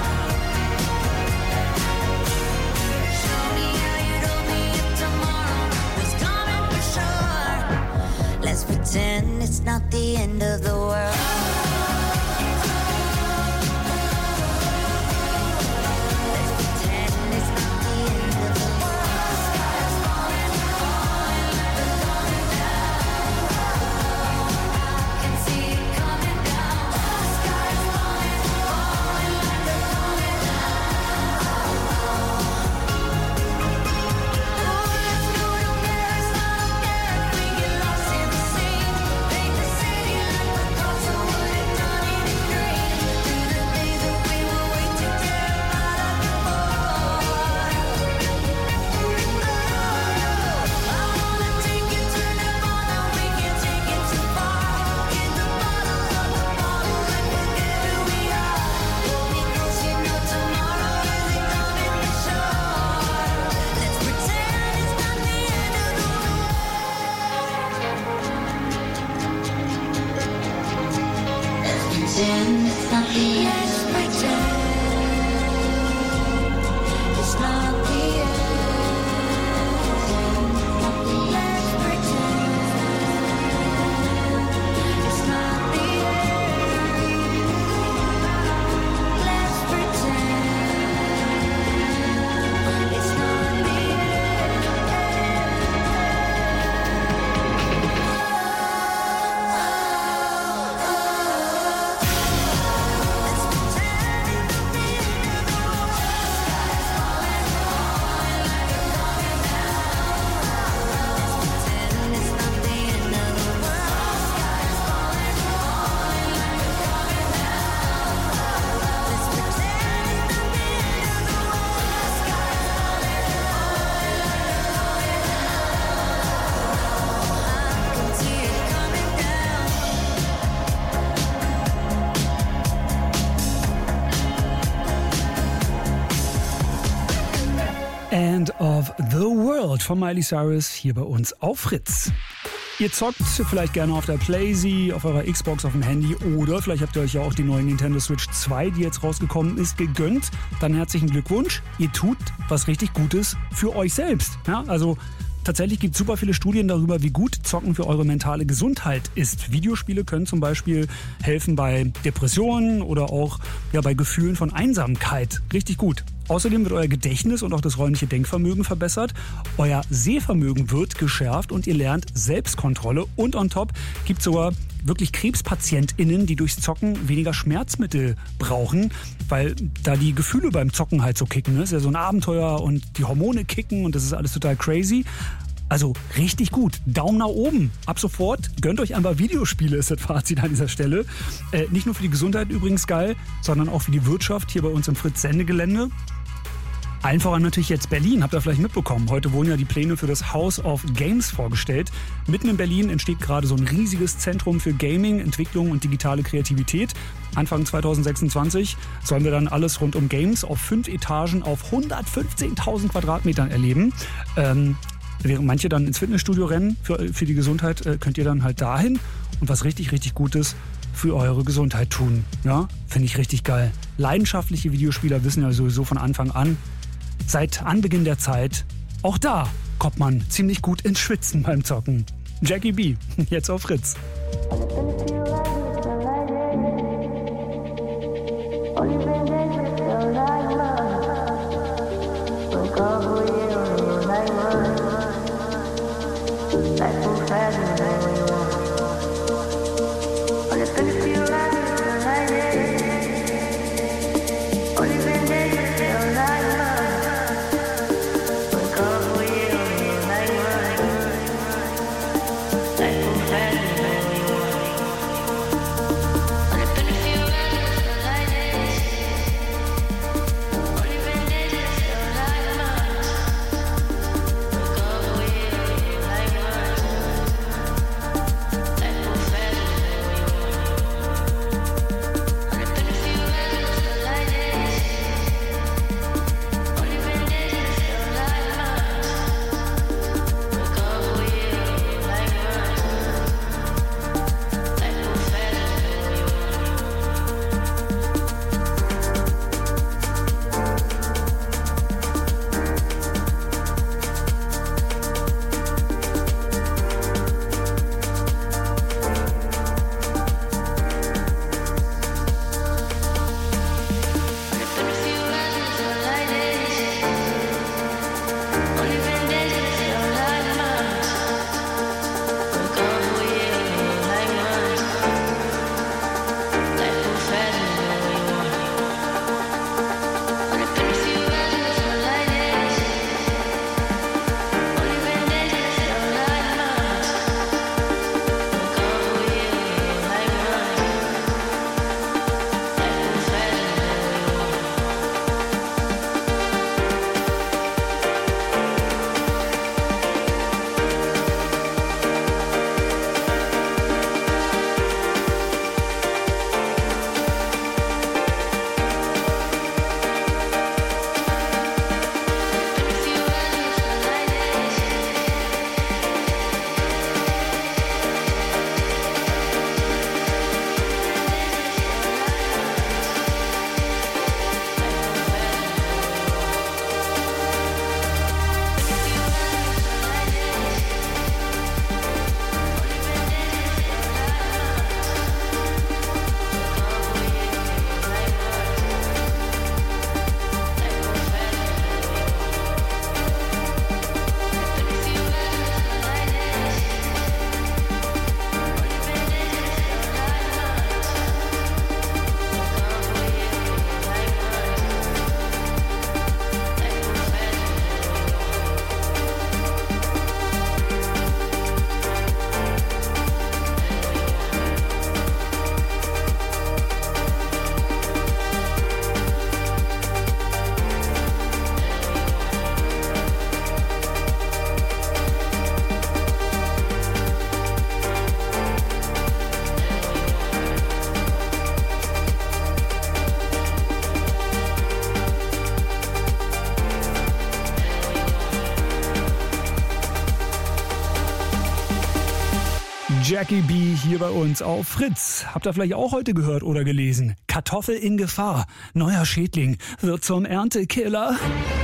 Show me how you told me if tomorrow was coming for sure. Let's pretend it's not the end of the world. Pretend it's not the end. Let's pretend it's not the end. Let's pretend. von Miley Cyrus hier bei uns auf Fritz. Ihr zockt vielleicht gerne auf der PlayStation, auf eurer Xbox, auf dem Handy oder vielleicht habt ihr euch ja auch die neue Nintendo Switch 2, die jetzt rausgekommen ist, gegönnt. Dann herzlichen Glückwunsch. Ihr tut was richtig Gutes für euch selbst. Ja, also tatsächlich gibt es super viele Studien darüber, wie gut Zocken für eure mentale Gesundheit ist. Videospiele können zum Beispiel helfen bei Depressionen oder auch bei Gefühlen von Einsamkeit. Richtig gut. Außerdem wird euer Gedächtnis und auch das räumliche Denkvermögen verbessert. Euer Sehvermögen wird geschärft und ihr lernt Selbstkontrolle. Und on top gibt es sogar wirklich KrebspatientInnen, die durchs Zocken weniger Schmerzmittel brauchen, weil da die Gefühle beim Zocken halt so kicken. Das ist ja so ein Abenteuer und die Hormone kicken und das ist alles total crazy. Also richtig gut. Daumen nach oben. Ab sofort gönnt euch einfach Videospiele, ist das Fazit an dieser Stelle. Nicht nur für die Gesundheit übrigens geil, sondern auch für die Wirtschaft hier bei uns im Fritz-Sendegelände. Allen voran natürlich jetzt Berlin, habt ihr vielleicht mitbekommen. Heute wurden ja die Pläne für das House of Games vorgestellt. Mitten in Berlin entsteht gerade so ein riesiges Zentrum für Gaming, Entwicklung und digitale Kreativität. Anfang 2026 sollen wir dann alles rund um Games auf 5 Etagen auf 115.000 Quadratmetern erleben. Während manche dann ins Fitnessstudio rennen für die Gesundheit, könnt ihr dann halt dahin und was richtig, richtig Gutes für eure Gesundheit tun. Ja, finde ich richtig geil. Leidenschaftliche Videospieler wissen ja sowieso von Anfang an, seit Anbeginn der Zeit, auch da kommt man ziemlich gut ins Schwitzen beim Zocken. Jackie B, jetzt auf Fritz. Jackie B hier bei uns auf Fritz. Habt ihr vielleicht auch heute gehört oder gelesen? Kartoffel in Gefahr. Neuer Schädling wird zum Erntekiller.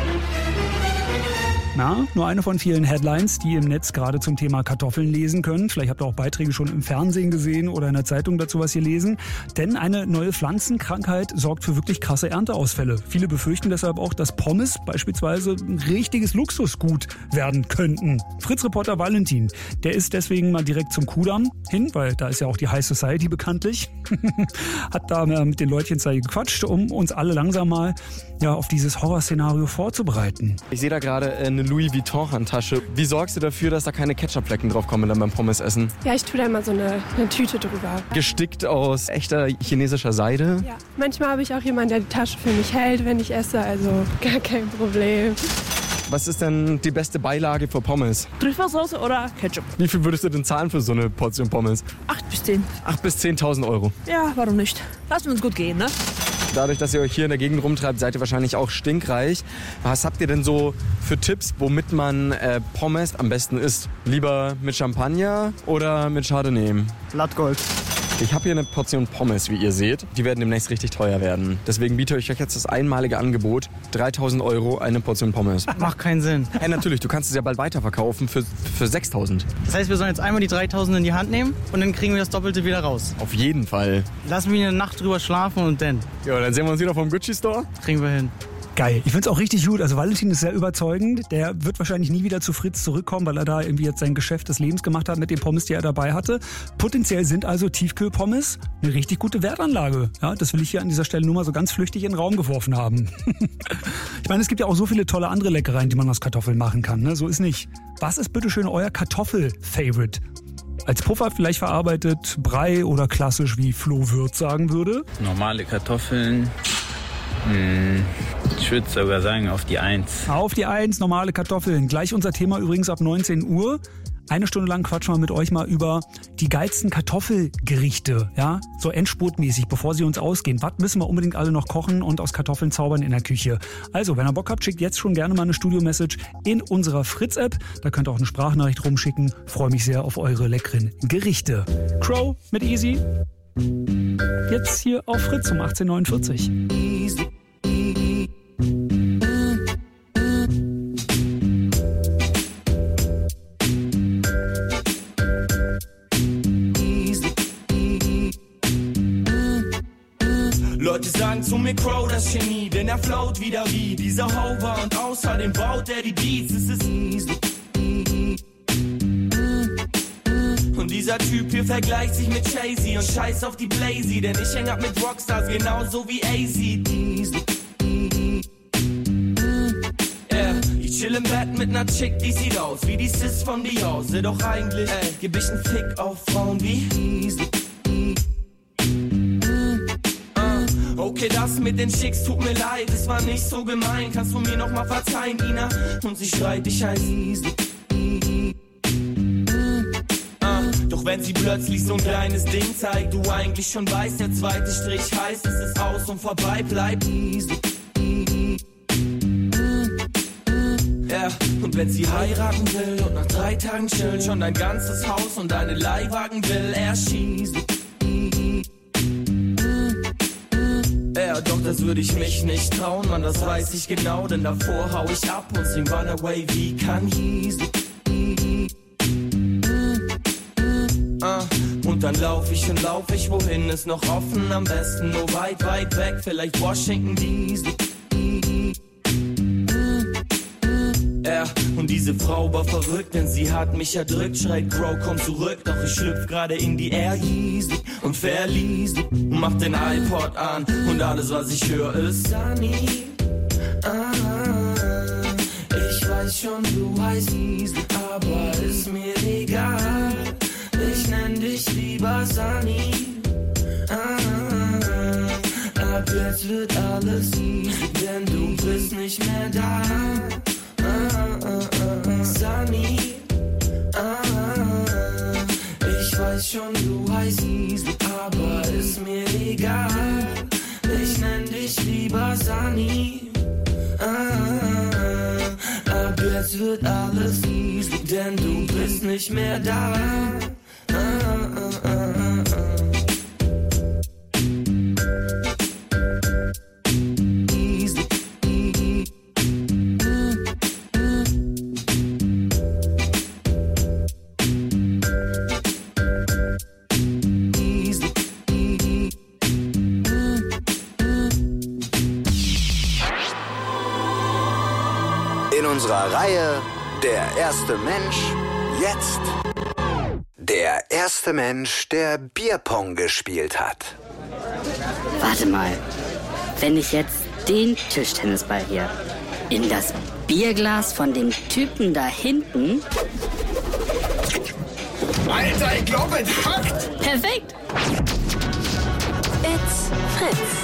Na, nur eine von vielen Headlines, die ihr im Netz gerade zum Thema Kartoffeln lesen könnt. Vielleicht habt ihr auch Beiträge schon im Fernsehen gesehen oder in der Zeitung dazu was ihr lesen. Denn eine neue Pflanzenkrankheit sorgt für wirklich krasse Ernteausfälle. Viele befürchten deshalb auch, dass Pommes beispielsweise ein richtiges Luxusgut werden könnten. Fritz-Reporter Valentin, der ist deswegen mal direkt zum Kudamm hin, weil da ist ja auch die High Society bekanntlich. Hat da mit den Leutchen gequatscht, um uns alle langsam mal auf dieses Horrorszenario vorzubereiten. Ich sehe da gerade eine Louis Vuitton-Handtasche. Wie sorgst du dafür, dass da keine Ketchupflecken drauf kommen dann beim Pommesessen? Ja, ich tue da immer so eine Tüte drüber. Gestickt aus echter chinesischer Seide? Ja, manchmal habe ich auch jemanden, der die Tasche für mich hält, wenn ich esse, also gar kein Problem. Was ist denn die beste Beilage für Pommes? Trüffelsoße oder Ketchup? Wie viel würdest du denn zahlen für so eine Portion Pommes? 8 bis 10. 8 bis 10.000 Euro. Ja, warum nicht? Lassen wir uns gut gehen, ne? Dadurch, dass ihr euch hier in der Gegend rumtreibt, seid ihr wahrscheinlich auch stinkreich. Was habt ihr denn so für Tipps, womit man Pommes am besten isst? Lieber mit Champagner oder mit Chardonnay? Blattgold. Ich habe hier eine Portion Pommes, wie ihr seht. Die werden demnächst richtig teuer werden. Deswegen biete ich euch jetzt das einmalige Angebot. 3.000 Euro eine Portion Pommes. Macht keinen Sinn. Hey, natürlich, du kannst es ja bald weiterverkaufen für 6.000. Das heißt, wir sollen jetzt einmal die 3.000 in die Hand nehmen und dann kriegen wir das Doppelte wieder raus. Auf jeden Fall. Lassen wir eine Nacht drüber schlafen und dann. Ja, dann sehen wir uns wieder vom Gucci Store. Kriegen wir hin. Geil. Ich find's auch richtig gut. Also Valentin ist sehr überzeugend. Der wird wahrscheinlich nie wieder zu Fritz zurückkommen, weil er da irgendwie jetzt sein Geschäft des Lebens gemacht hat mit den Pommes, die er dabei hatte. Potenziell sind also Tiefkühlpommes eine richtig gute Wertanlage. Ja, das will ich hier an dieser Stelle nur mal so ganz flüchtig in den Raum geworfen haben. Ich meine, es gibt ja auch so viele tolle andere Leckereien, die man aus Kartoffeln machen kann. Ne? So ist nicht. Was ist bitteschön euer Kartoffel-Favorite? Als Puffer vielleicht verarbeitet, Brei oder klassisch, wie Flo Würz sagen würde? Normale Kartoffeln. Ich würde sogar sagen auf die 1. Auf die 1, normale Kartoffeln. Gleich unser Thema übrigens ab 19 Uhr. Eine Stunde lang quatschen wir mit euch mal über die geilsten Kartoffelgerichte. Ja, so endspurtmäßig, bevor sie uns ausgehen. Was müssen wir unbedingt alle noch kochen und aus Kartoffeln zaubern in der Küche? Also, wenn ihr Bock habt, schickt jetzt schon gerne mal eine Studio-Message in unserer Fritz-App. Da könnt ihr auch eine Sprachnachricht rumschicken. Freue mich sehr auf eure leckeren Gerichte. Crow mit Easy. Jetzt hier auf Fritz um 18:49. Leute sagen zu mir Crow, das Genie, denn er float wieder wie dieser Hover und außerdem baut er die Beats, es ist easy. Und dieser Typ hier vergleicht sich mit Jay-Z und scheiß auf die Blazy, denn ich häng ab mit Rockstars genauso wie AZ. Ich chill im Bett mit ner Chick, die sieht aus wie die Sis von Diose, doch eigentlich geb ich nen Fick auf Frauen wie Easy. Okay, das mit den Chicks tut mir leid, es war nicht so gemein, kannst du mir noch mal verzeihen, Ina? Und sie schreit, ich heiß Easy. Doch wenn sie plötzlich so ein kleines Ding zeigt, du eigentlich schon weißt, der zweite Strich heißt, es ist aus und vorbei, bleib easy. Ja, und wenn sie heiraten will und nach 3 Tagen chillen, schon dein ganzes Haus und deine Leihwagen will er schießen. Ja, doch das würde ich mich nicht trauen, Mann, das weiß ich genau, denn davor hau ich ab und sing Runaway wie Kanye. Und dann lauf ich, wohin ist noch offen, am besten nur weit, weit weg, vielleicht Washington DC. Ja, und diese Frau war verrückt, denn sie hat mich erdrückt, schreit Crow, komm zurück, doch ich schlüpf gerade in die Air Yeezy und verließ, mach den iPod an und alles was ich höre ist Sunny. Ich weiß schon, du heißt Easy, aber ist mir egal. Ich nenn dich lieber Sunny. Ab jetzt wird alles easy, denn du bist nicht mehr da. Sunny. Ich weiß schon, du heißt Easy, aber ist mir egal. Ich nenn dich lieber Sunny. Ab jetzt wird alles easy, denn du bist nicht mehr da. unserer Reihe Der erste Mensch, jetzt der erste Mensch, der Bierpong gespielt hat. Warte mal, wenn ich jetzt den Tischtennisball hier in das Bierglas von dem Typen da hinten... Alter, ich glaube, es hackt! Perfekt! It's Fritz.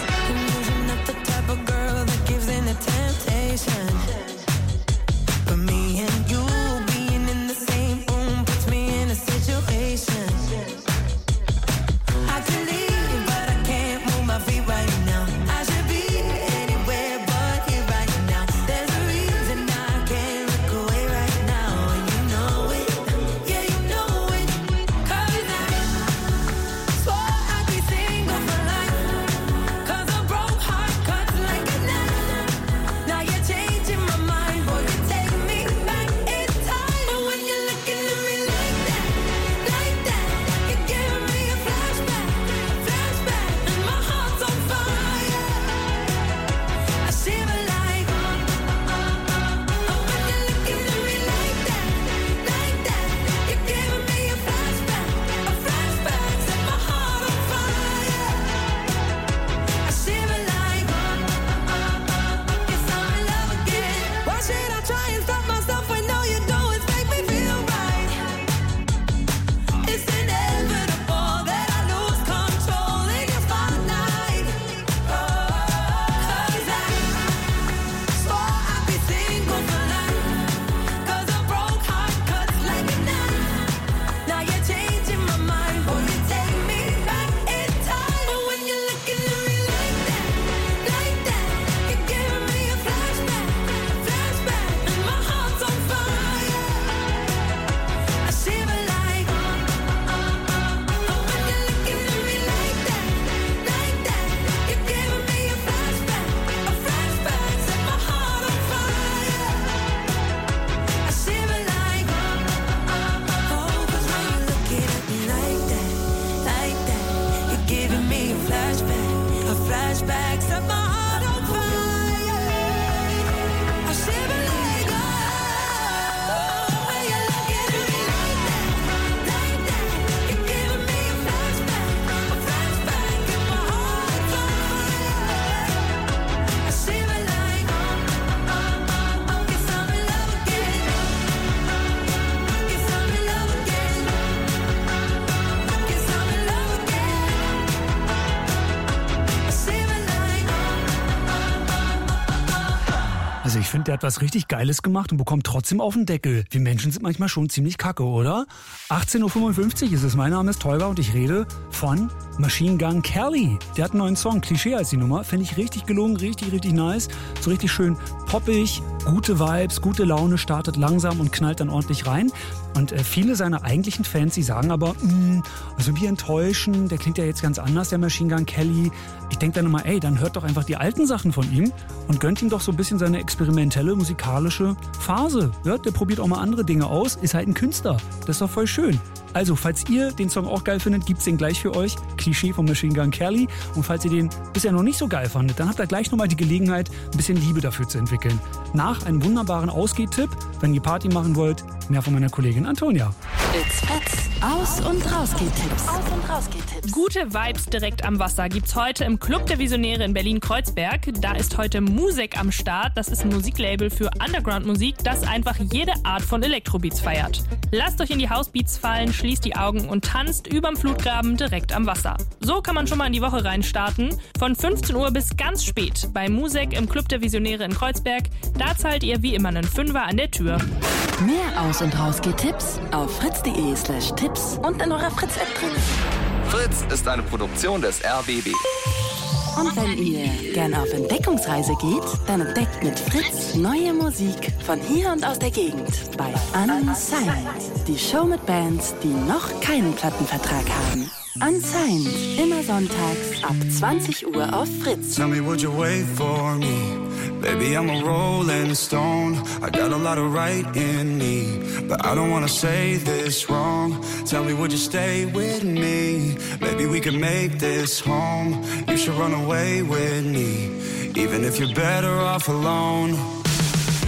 Also ich finde, der hat was richtig Geiles gemacht und bekommt trotzdem auf den Deckel. Wir Menschen sind manchmal schon ziemlich kacke, oder? 18.55 Uhr ist es. Mein Name ist Tolga und ich rede von Machine Gun Kelly. Der hat einen neuen Song, Klischee heißt die Nummer. Finde ich richtig gelungen, richtig nice. So richtig schön poppig, gute Vibes, gute Laune, startet langsam und knallt dann ordentlich rein. Und viele seiner eigentlichen Fans, die sagen aber, also wir enttäuschen, der klingt ja jetzt ganz anders, der Machine Gun Kelly. Ich denke dann immer, ey, dann hört doch einfach die alten Sachen von ihm und gönnt ihm doch so ein bisschen seine experimentelle musikalische Phase. Ja, der probiert auch mal andere Dinge aus, ist halt ein Künstler. Das ist doch voll schön. Also, falls ihr den Song auch geil findet, gibt's den gleich für euch. Klischee von Machine Gun Kelly. Und falls ihr den bisher noch nicht so geil fandet, dann habt ihr gleich nochmal die Gelegenheit, ein bisschen Liebe dafür zu entwickeln. Nach einem wunderbaren Ausgehtipp, wenn ihr Party machen wollt, mehr von meiner Kollegin Antonia. It's Fritz. Aus- und Rausgehtipps. Gute Vibes direkt am Wasser gibt's heute im Club der Visionäre in Berlin-Kreuzberg. Da ist heute Musik am Start. Das ist ein Musiklabel für Underground-Musik, das einfach jede Art von Elektrobeats feiert. Lasst euch in die Housebeats fallen, schließt die Augen und tanzt überm Flutgraben direkt am Wasser. So kann man schon mal in die Woche reinstarten. Von 15 Uhr bis ganz spät bei Musik im Club der Visionäre in Kreuzberg. Da zahlt ihr wie immer einen Fünfer an der Tür. Mehr Aus- und Rausgehtipps auf fritz.de/tipps und in eurer Fritz-App drin. Fritz ist eine Produktion des RBB. Und wenn ihr gerne auf Entdeckungsreise geht, dann entdeckt mit Fritz neue Musik von hier und aus der Gegend bei Unsigned. Die Show mit Bands, die noch keinen Plattenvertrag haben. Unsigned, immer sonntags ab 20 Uhr auf Fritz. Tell me, would you wait for me? Baby, I'm a rolling stone. I got a lot of right in me, but I don't wanna say this wrong. Tell me, would you stay with me? Maybe we can make this home. You should run away with me, even if you're better off alone.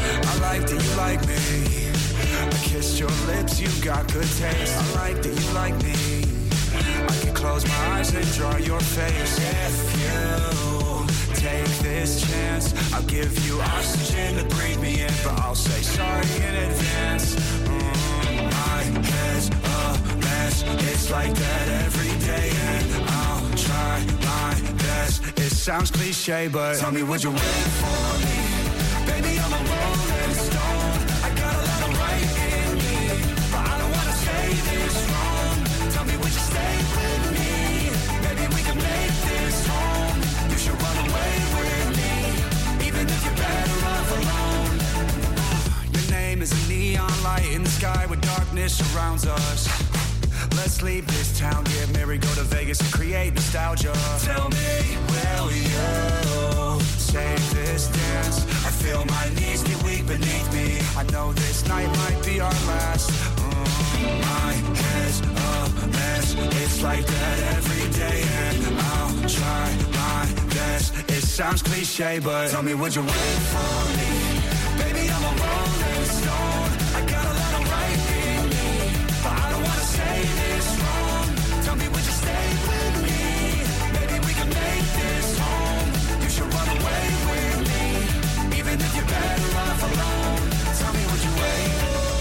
I like that you like me. I kissed your lips, you got good taste. I like that you like me. I can close my eyes and draw your face. If you take this chance, I'll give you oxygen to breathe me in, but I'll say sorry in advance. My head's a mess. It's like that every day, and I'll try my best. It sounds cliche, but tell me, would you wait for me? Baby, I'm a rolling stone. I got a lot of right in me, but I don't wanna say this wrong. Tell me, would you stay with me? Maybe we can make this home. You should run away with me, even if you're better off alone. Your name is a neon light in the sky where darkness surrounds us. Let's leave this town, get married, go to Vegas and create nostalgia. Tell me, will you save this dance? I feel my knees get weak beneath me. I know this night might be our last. My head's a mess. It's like that every day, and I'll try my best. It sounds cliche, but tell me, would you wait for me? Baby, I'm a rolling stone. I got a lot of right in me, but I don't wanna say this wrong. Tell me, would you stay with me? Maybe we can make this home. You should run away with me, even if you're better off alone. Tell me, would you wait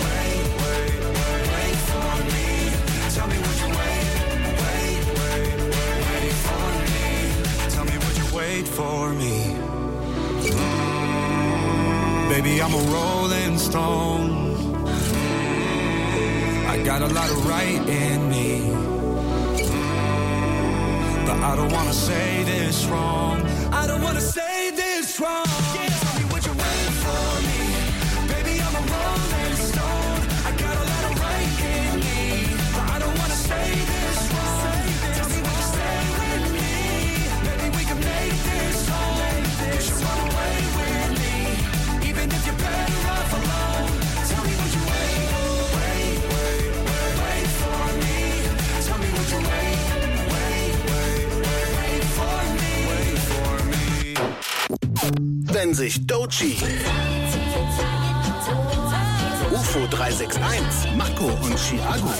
for me? Tell me, would you wait for me? Tell me, would you wait for me? Baby, I'm a rolling stone. I got a lot of right in me, but I don't wanna say this wrong. I don't wanna say this wrong. Yeah. Tell me, would you wait for me? Baby, I'm a rolling stone. I got a lot of right in me, but I don't wanna say this wrong. Tell me, would you stay with me? Maybe we can make this home. You should run away with me, even if you're better off alone. Tell me, would you wait for me? Tell me, would you wait for me? Wenn sich Doechii, UFO 361, Mako und Chiago,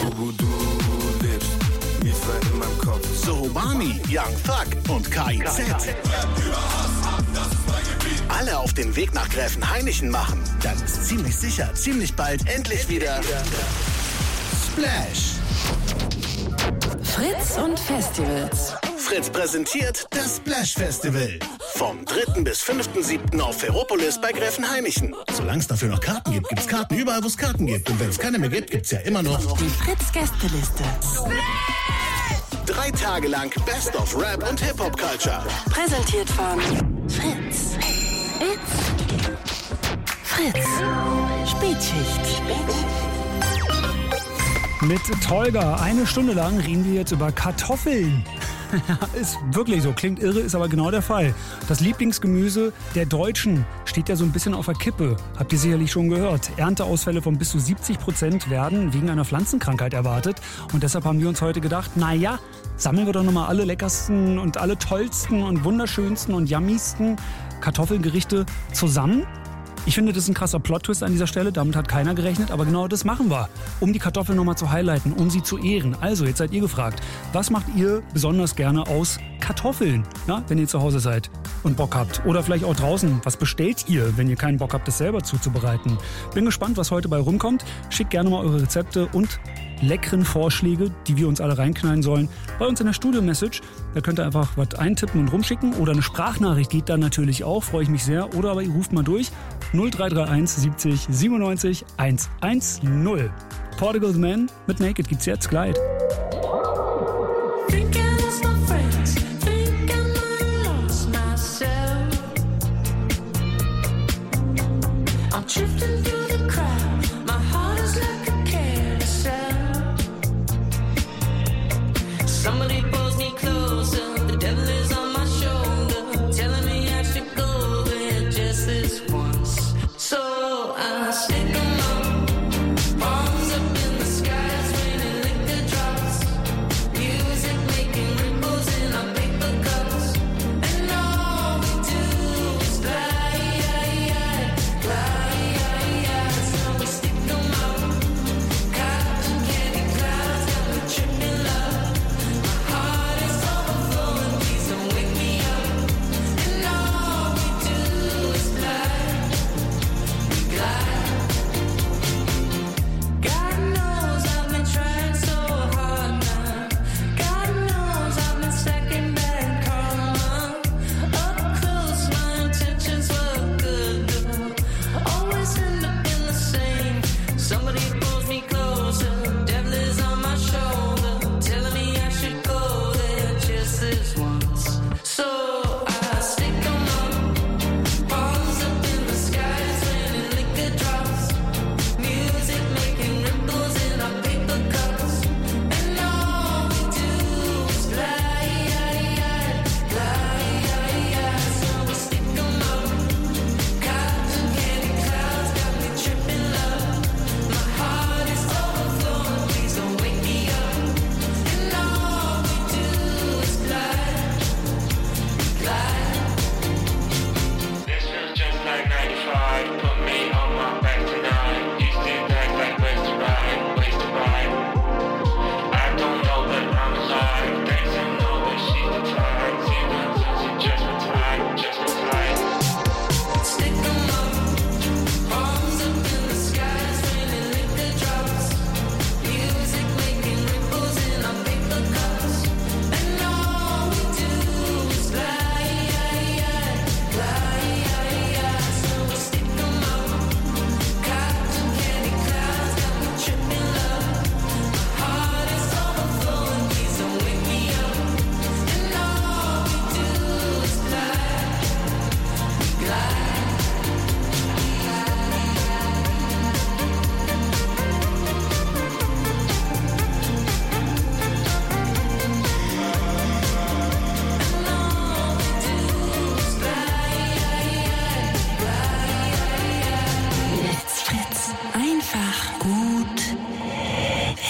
Sohobani, Young Thug und KIZ alle auf den Weg nach Gräfenhainichen machen, dann ist ziemlich sicher, ziemlich bald endlich wieder Splash. Fritz und Festivals. Fritz präsentiert das Splash Festival. Vom 3. bis 5.7. auf Ferropolis bei Gräfenhainichen. Solange es dafür noch Karten gibt, gibt's Karten überall, wo es Karten gibt. Und wenn es keine mehr gibt, gibt's ja immer noch die Fritz-Gästeliste. 3 Tage lang Best of Rap und Hip-Hop-Culture. Präsentiert von Fritz. It's Fritz. Spätschicht. Mit Tolga 1 Stunde lang reden wir jetzt über Kartoffeln. Ist wirklich so, klingt irre, ist aber genau der Fall. Das Lieblingsgemüse der Deutschen steht ja so ein bisschen auf der Kippe. Habt ihr sicherlich schon gehört. Ernteausfälle von bis zu 70% werden wegen einer Pflanzenkrankheit erwartet. Und deshalb haben wir uns heute gedacht, naja, sammeln wir doch nochmal alle leckersten und alle tollsten und wunderschönsten und yummiesten Kartoffelgerichte zusammen. Ich finde, das ist ein krasser Plot-Twist an dieser Stelle. Damit hat keiner gerechnet, aber genau das machen wir. Um die Kartoffeln nochmal zu highlighten, um sie zu ehren. Also, jetzt seid ihr gefragt. Was macht ihr besonders gerne aus Kartoffeln, ja, wenn ihr zu Hause seid und Bock habt? Oder vielleicht auch draußen. Was bestellt ihr, wenn ihr keinen Bock habt, das selber zuzubereiten? Bin gespannt, was heute bei rumkommt. Schickt gerne mal eure Rezepte und leckeren Vorschläge, die wir uns alle reinknallen sollen, bei uns in der Studio-Message. Da könnt ihr einfach was eintippen und rumschicken. Oder eine Sprachnachricht geht dann natürlich auch, freue ich mich sehr. Oder aber ihr ruft mal durch 0331 70 97 110. Portugal The Man mit Naked gibt's jetzt gleich. Drifting through the crowd, my heart is like a carousel. Somebody pulls me closer, the devil is on my shoulder, telling me I should go there just this once. So I stick 'em up, arms up in the sky, it's raining liquor drops, music making ripples in our paper cups, and all we do is glide, glide.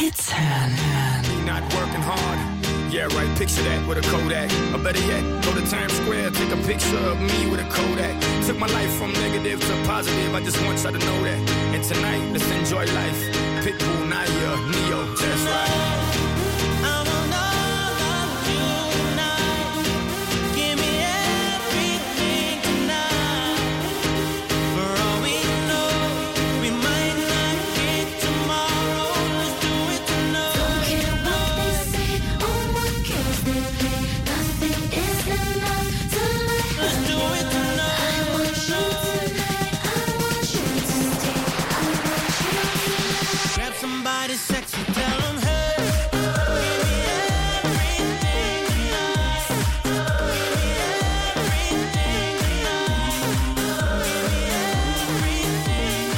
Fritz hören. Not working hard. Yeah, right, picture that with a Kodak. Or better yet, go to Times Square, take a picture of me with a Kodak. Took my life from negative to positive, I just want y'all to know that. And tonight, let's enjoy life. Pitbull, Naya, Neo, that's right. Somebody sexy, tell them, hey, give me everything tonight. Give me everything tonight. Give me everything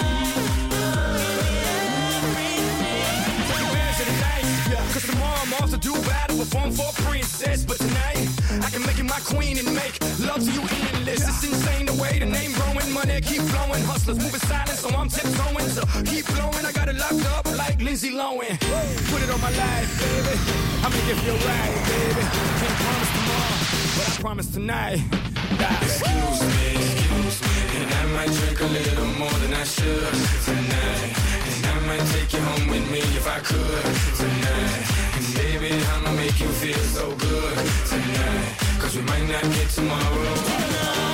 tonight. Take advantage of the night, cause tomorrow I'm off to do battle, perform for a princess. But tonight, I can make you my queen and make love to you endless. It's insane the way the name growing, money keep flowing. Hustlers moving silent, so I'm tiptoeing. So keep blowing, I got it locked up like Lindsay Lohan. Put it on my life, baby. I'll make it feel right, baby. Can't promise tomorrow, but I promise tonight. Excuse me, and I might drink a little more than I should tonight. And I might take you home with me if I could tonight. And baby, I'ma make you feel so good tonight. Cause we might not get tomorrow.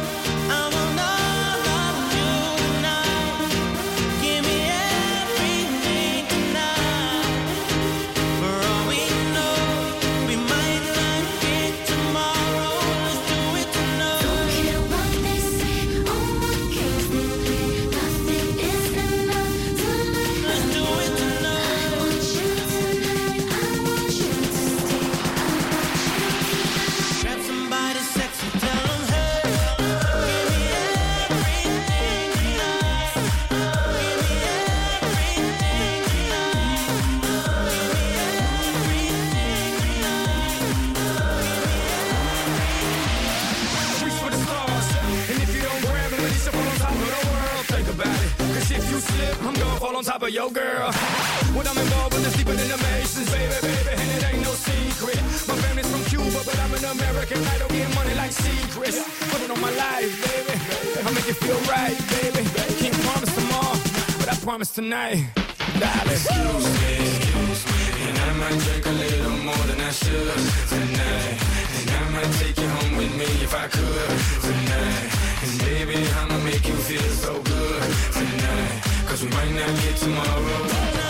On top of your girl. When I'm involved with the deeper than the Masons, baby, and it ain't no secret. My family's from Cuba, but I'm an American. I don't get money like secrets. Put it on my life, baby. I'll make it feel right, baby. Can't promise tomorrow, but I promise tonight. Darling. Excuse me, and I might drink a little more than I should tonight. And I might take you home with me if I could tonight. And baby, I'ma make you feel so good tonight. Cause we might not get tomorrow.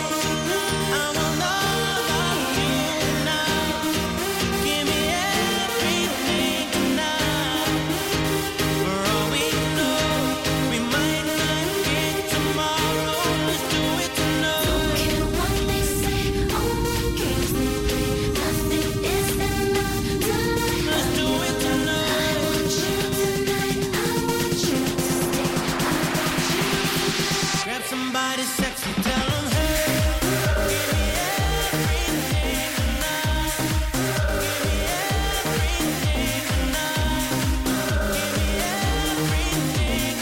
Somebody sexy, tell them, hey, give me everything tonight. Give me everything tonight. Give me everything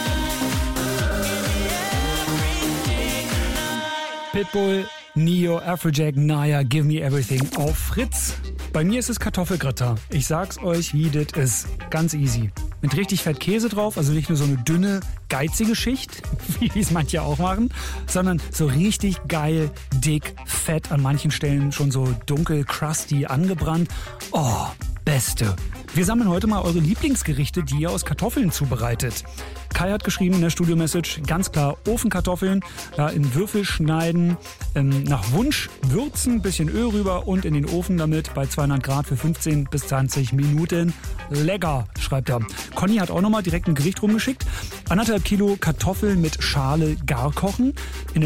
tonight. Give me everything tonight. Pitbull, Neo, Afrojack, Naya, Give Me Everything auf Fritz. Bei mir ist es Kartoffelgratin. Ich sag's euch, wie das ist. Ganz easy. Mit richtig fett Käse drauf, also nicht nur so eine dünne, geizige Schicht, wie es manche auch machen, sondern so richtig geil, dick, fett, an manchen Stellen schon so dunkel, crusty, angebrannt. Oh, beste. Wir sammeln heute mal eure Lieblingsgerichte, die ihr aus Kartoffeln zubereitet. Kai hat geschrieben in der Studio-Message, ganz klar Ofenkartoffeln, ja, in Würfel schneiden, nach Wunsch würzen, bisschen Öl rüber und in den Ofen damit bei 200 Grad für 15 bis 20 Minuten. Lecker, schreibt er. Conny hat auch nochmal direkt ein Gericht rumgeschickt. 1,5 Kilo Kartoffeln mit Schale gar kochen. In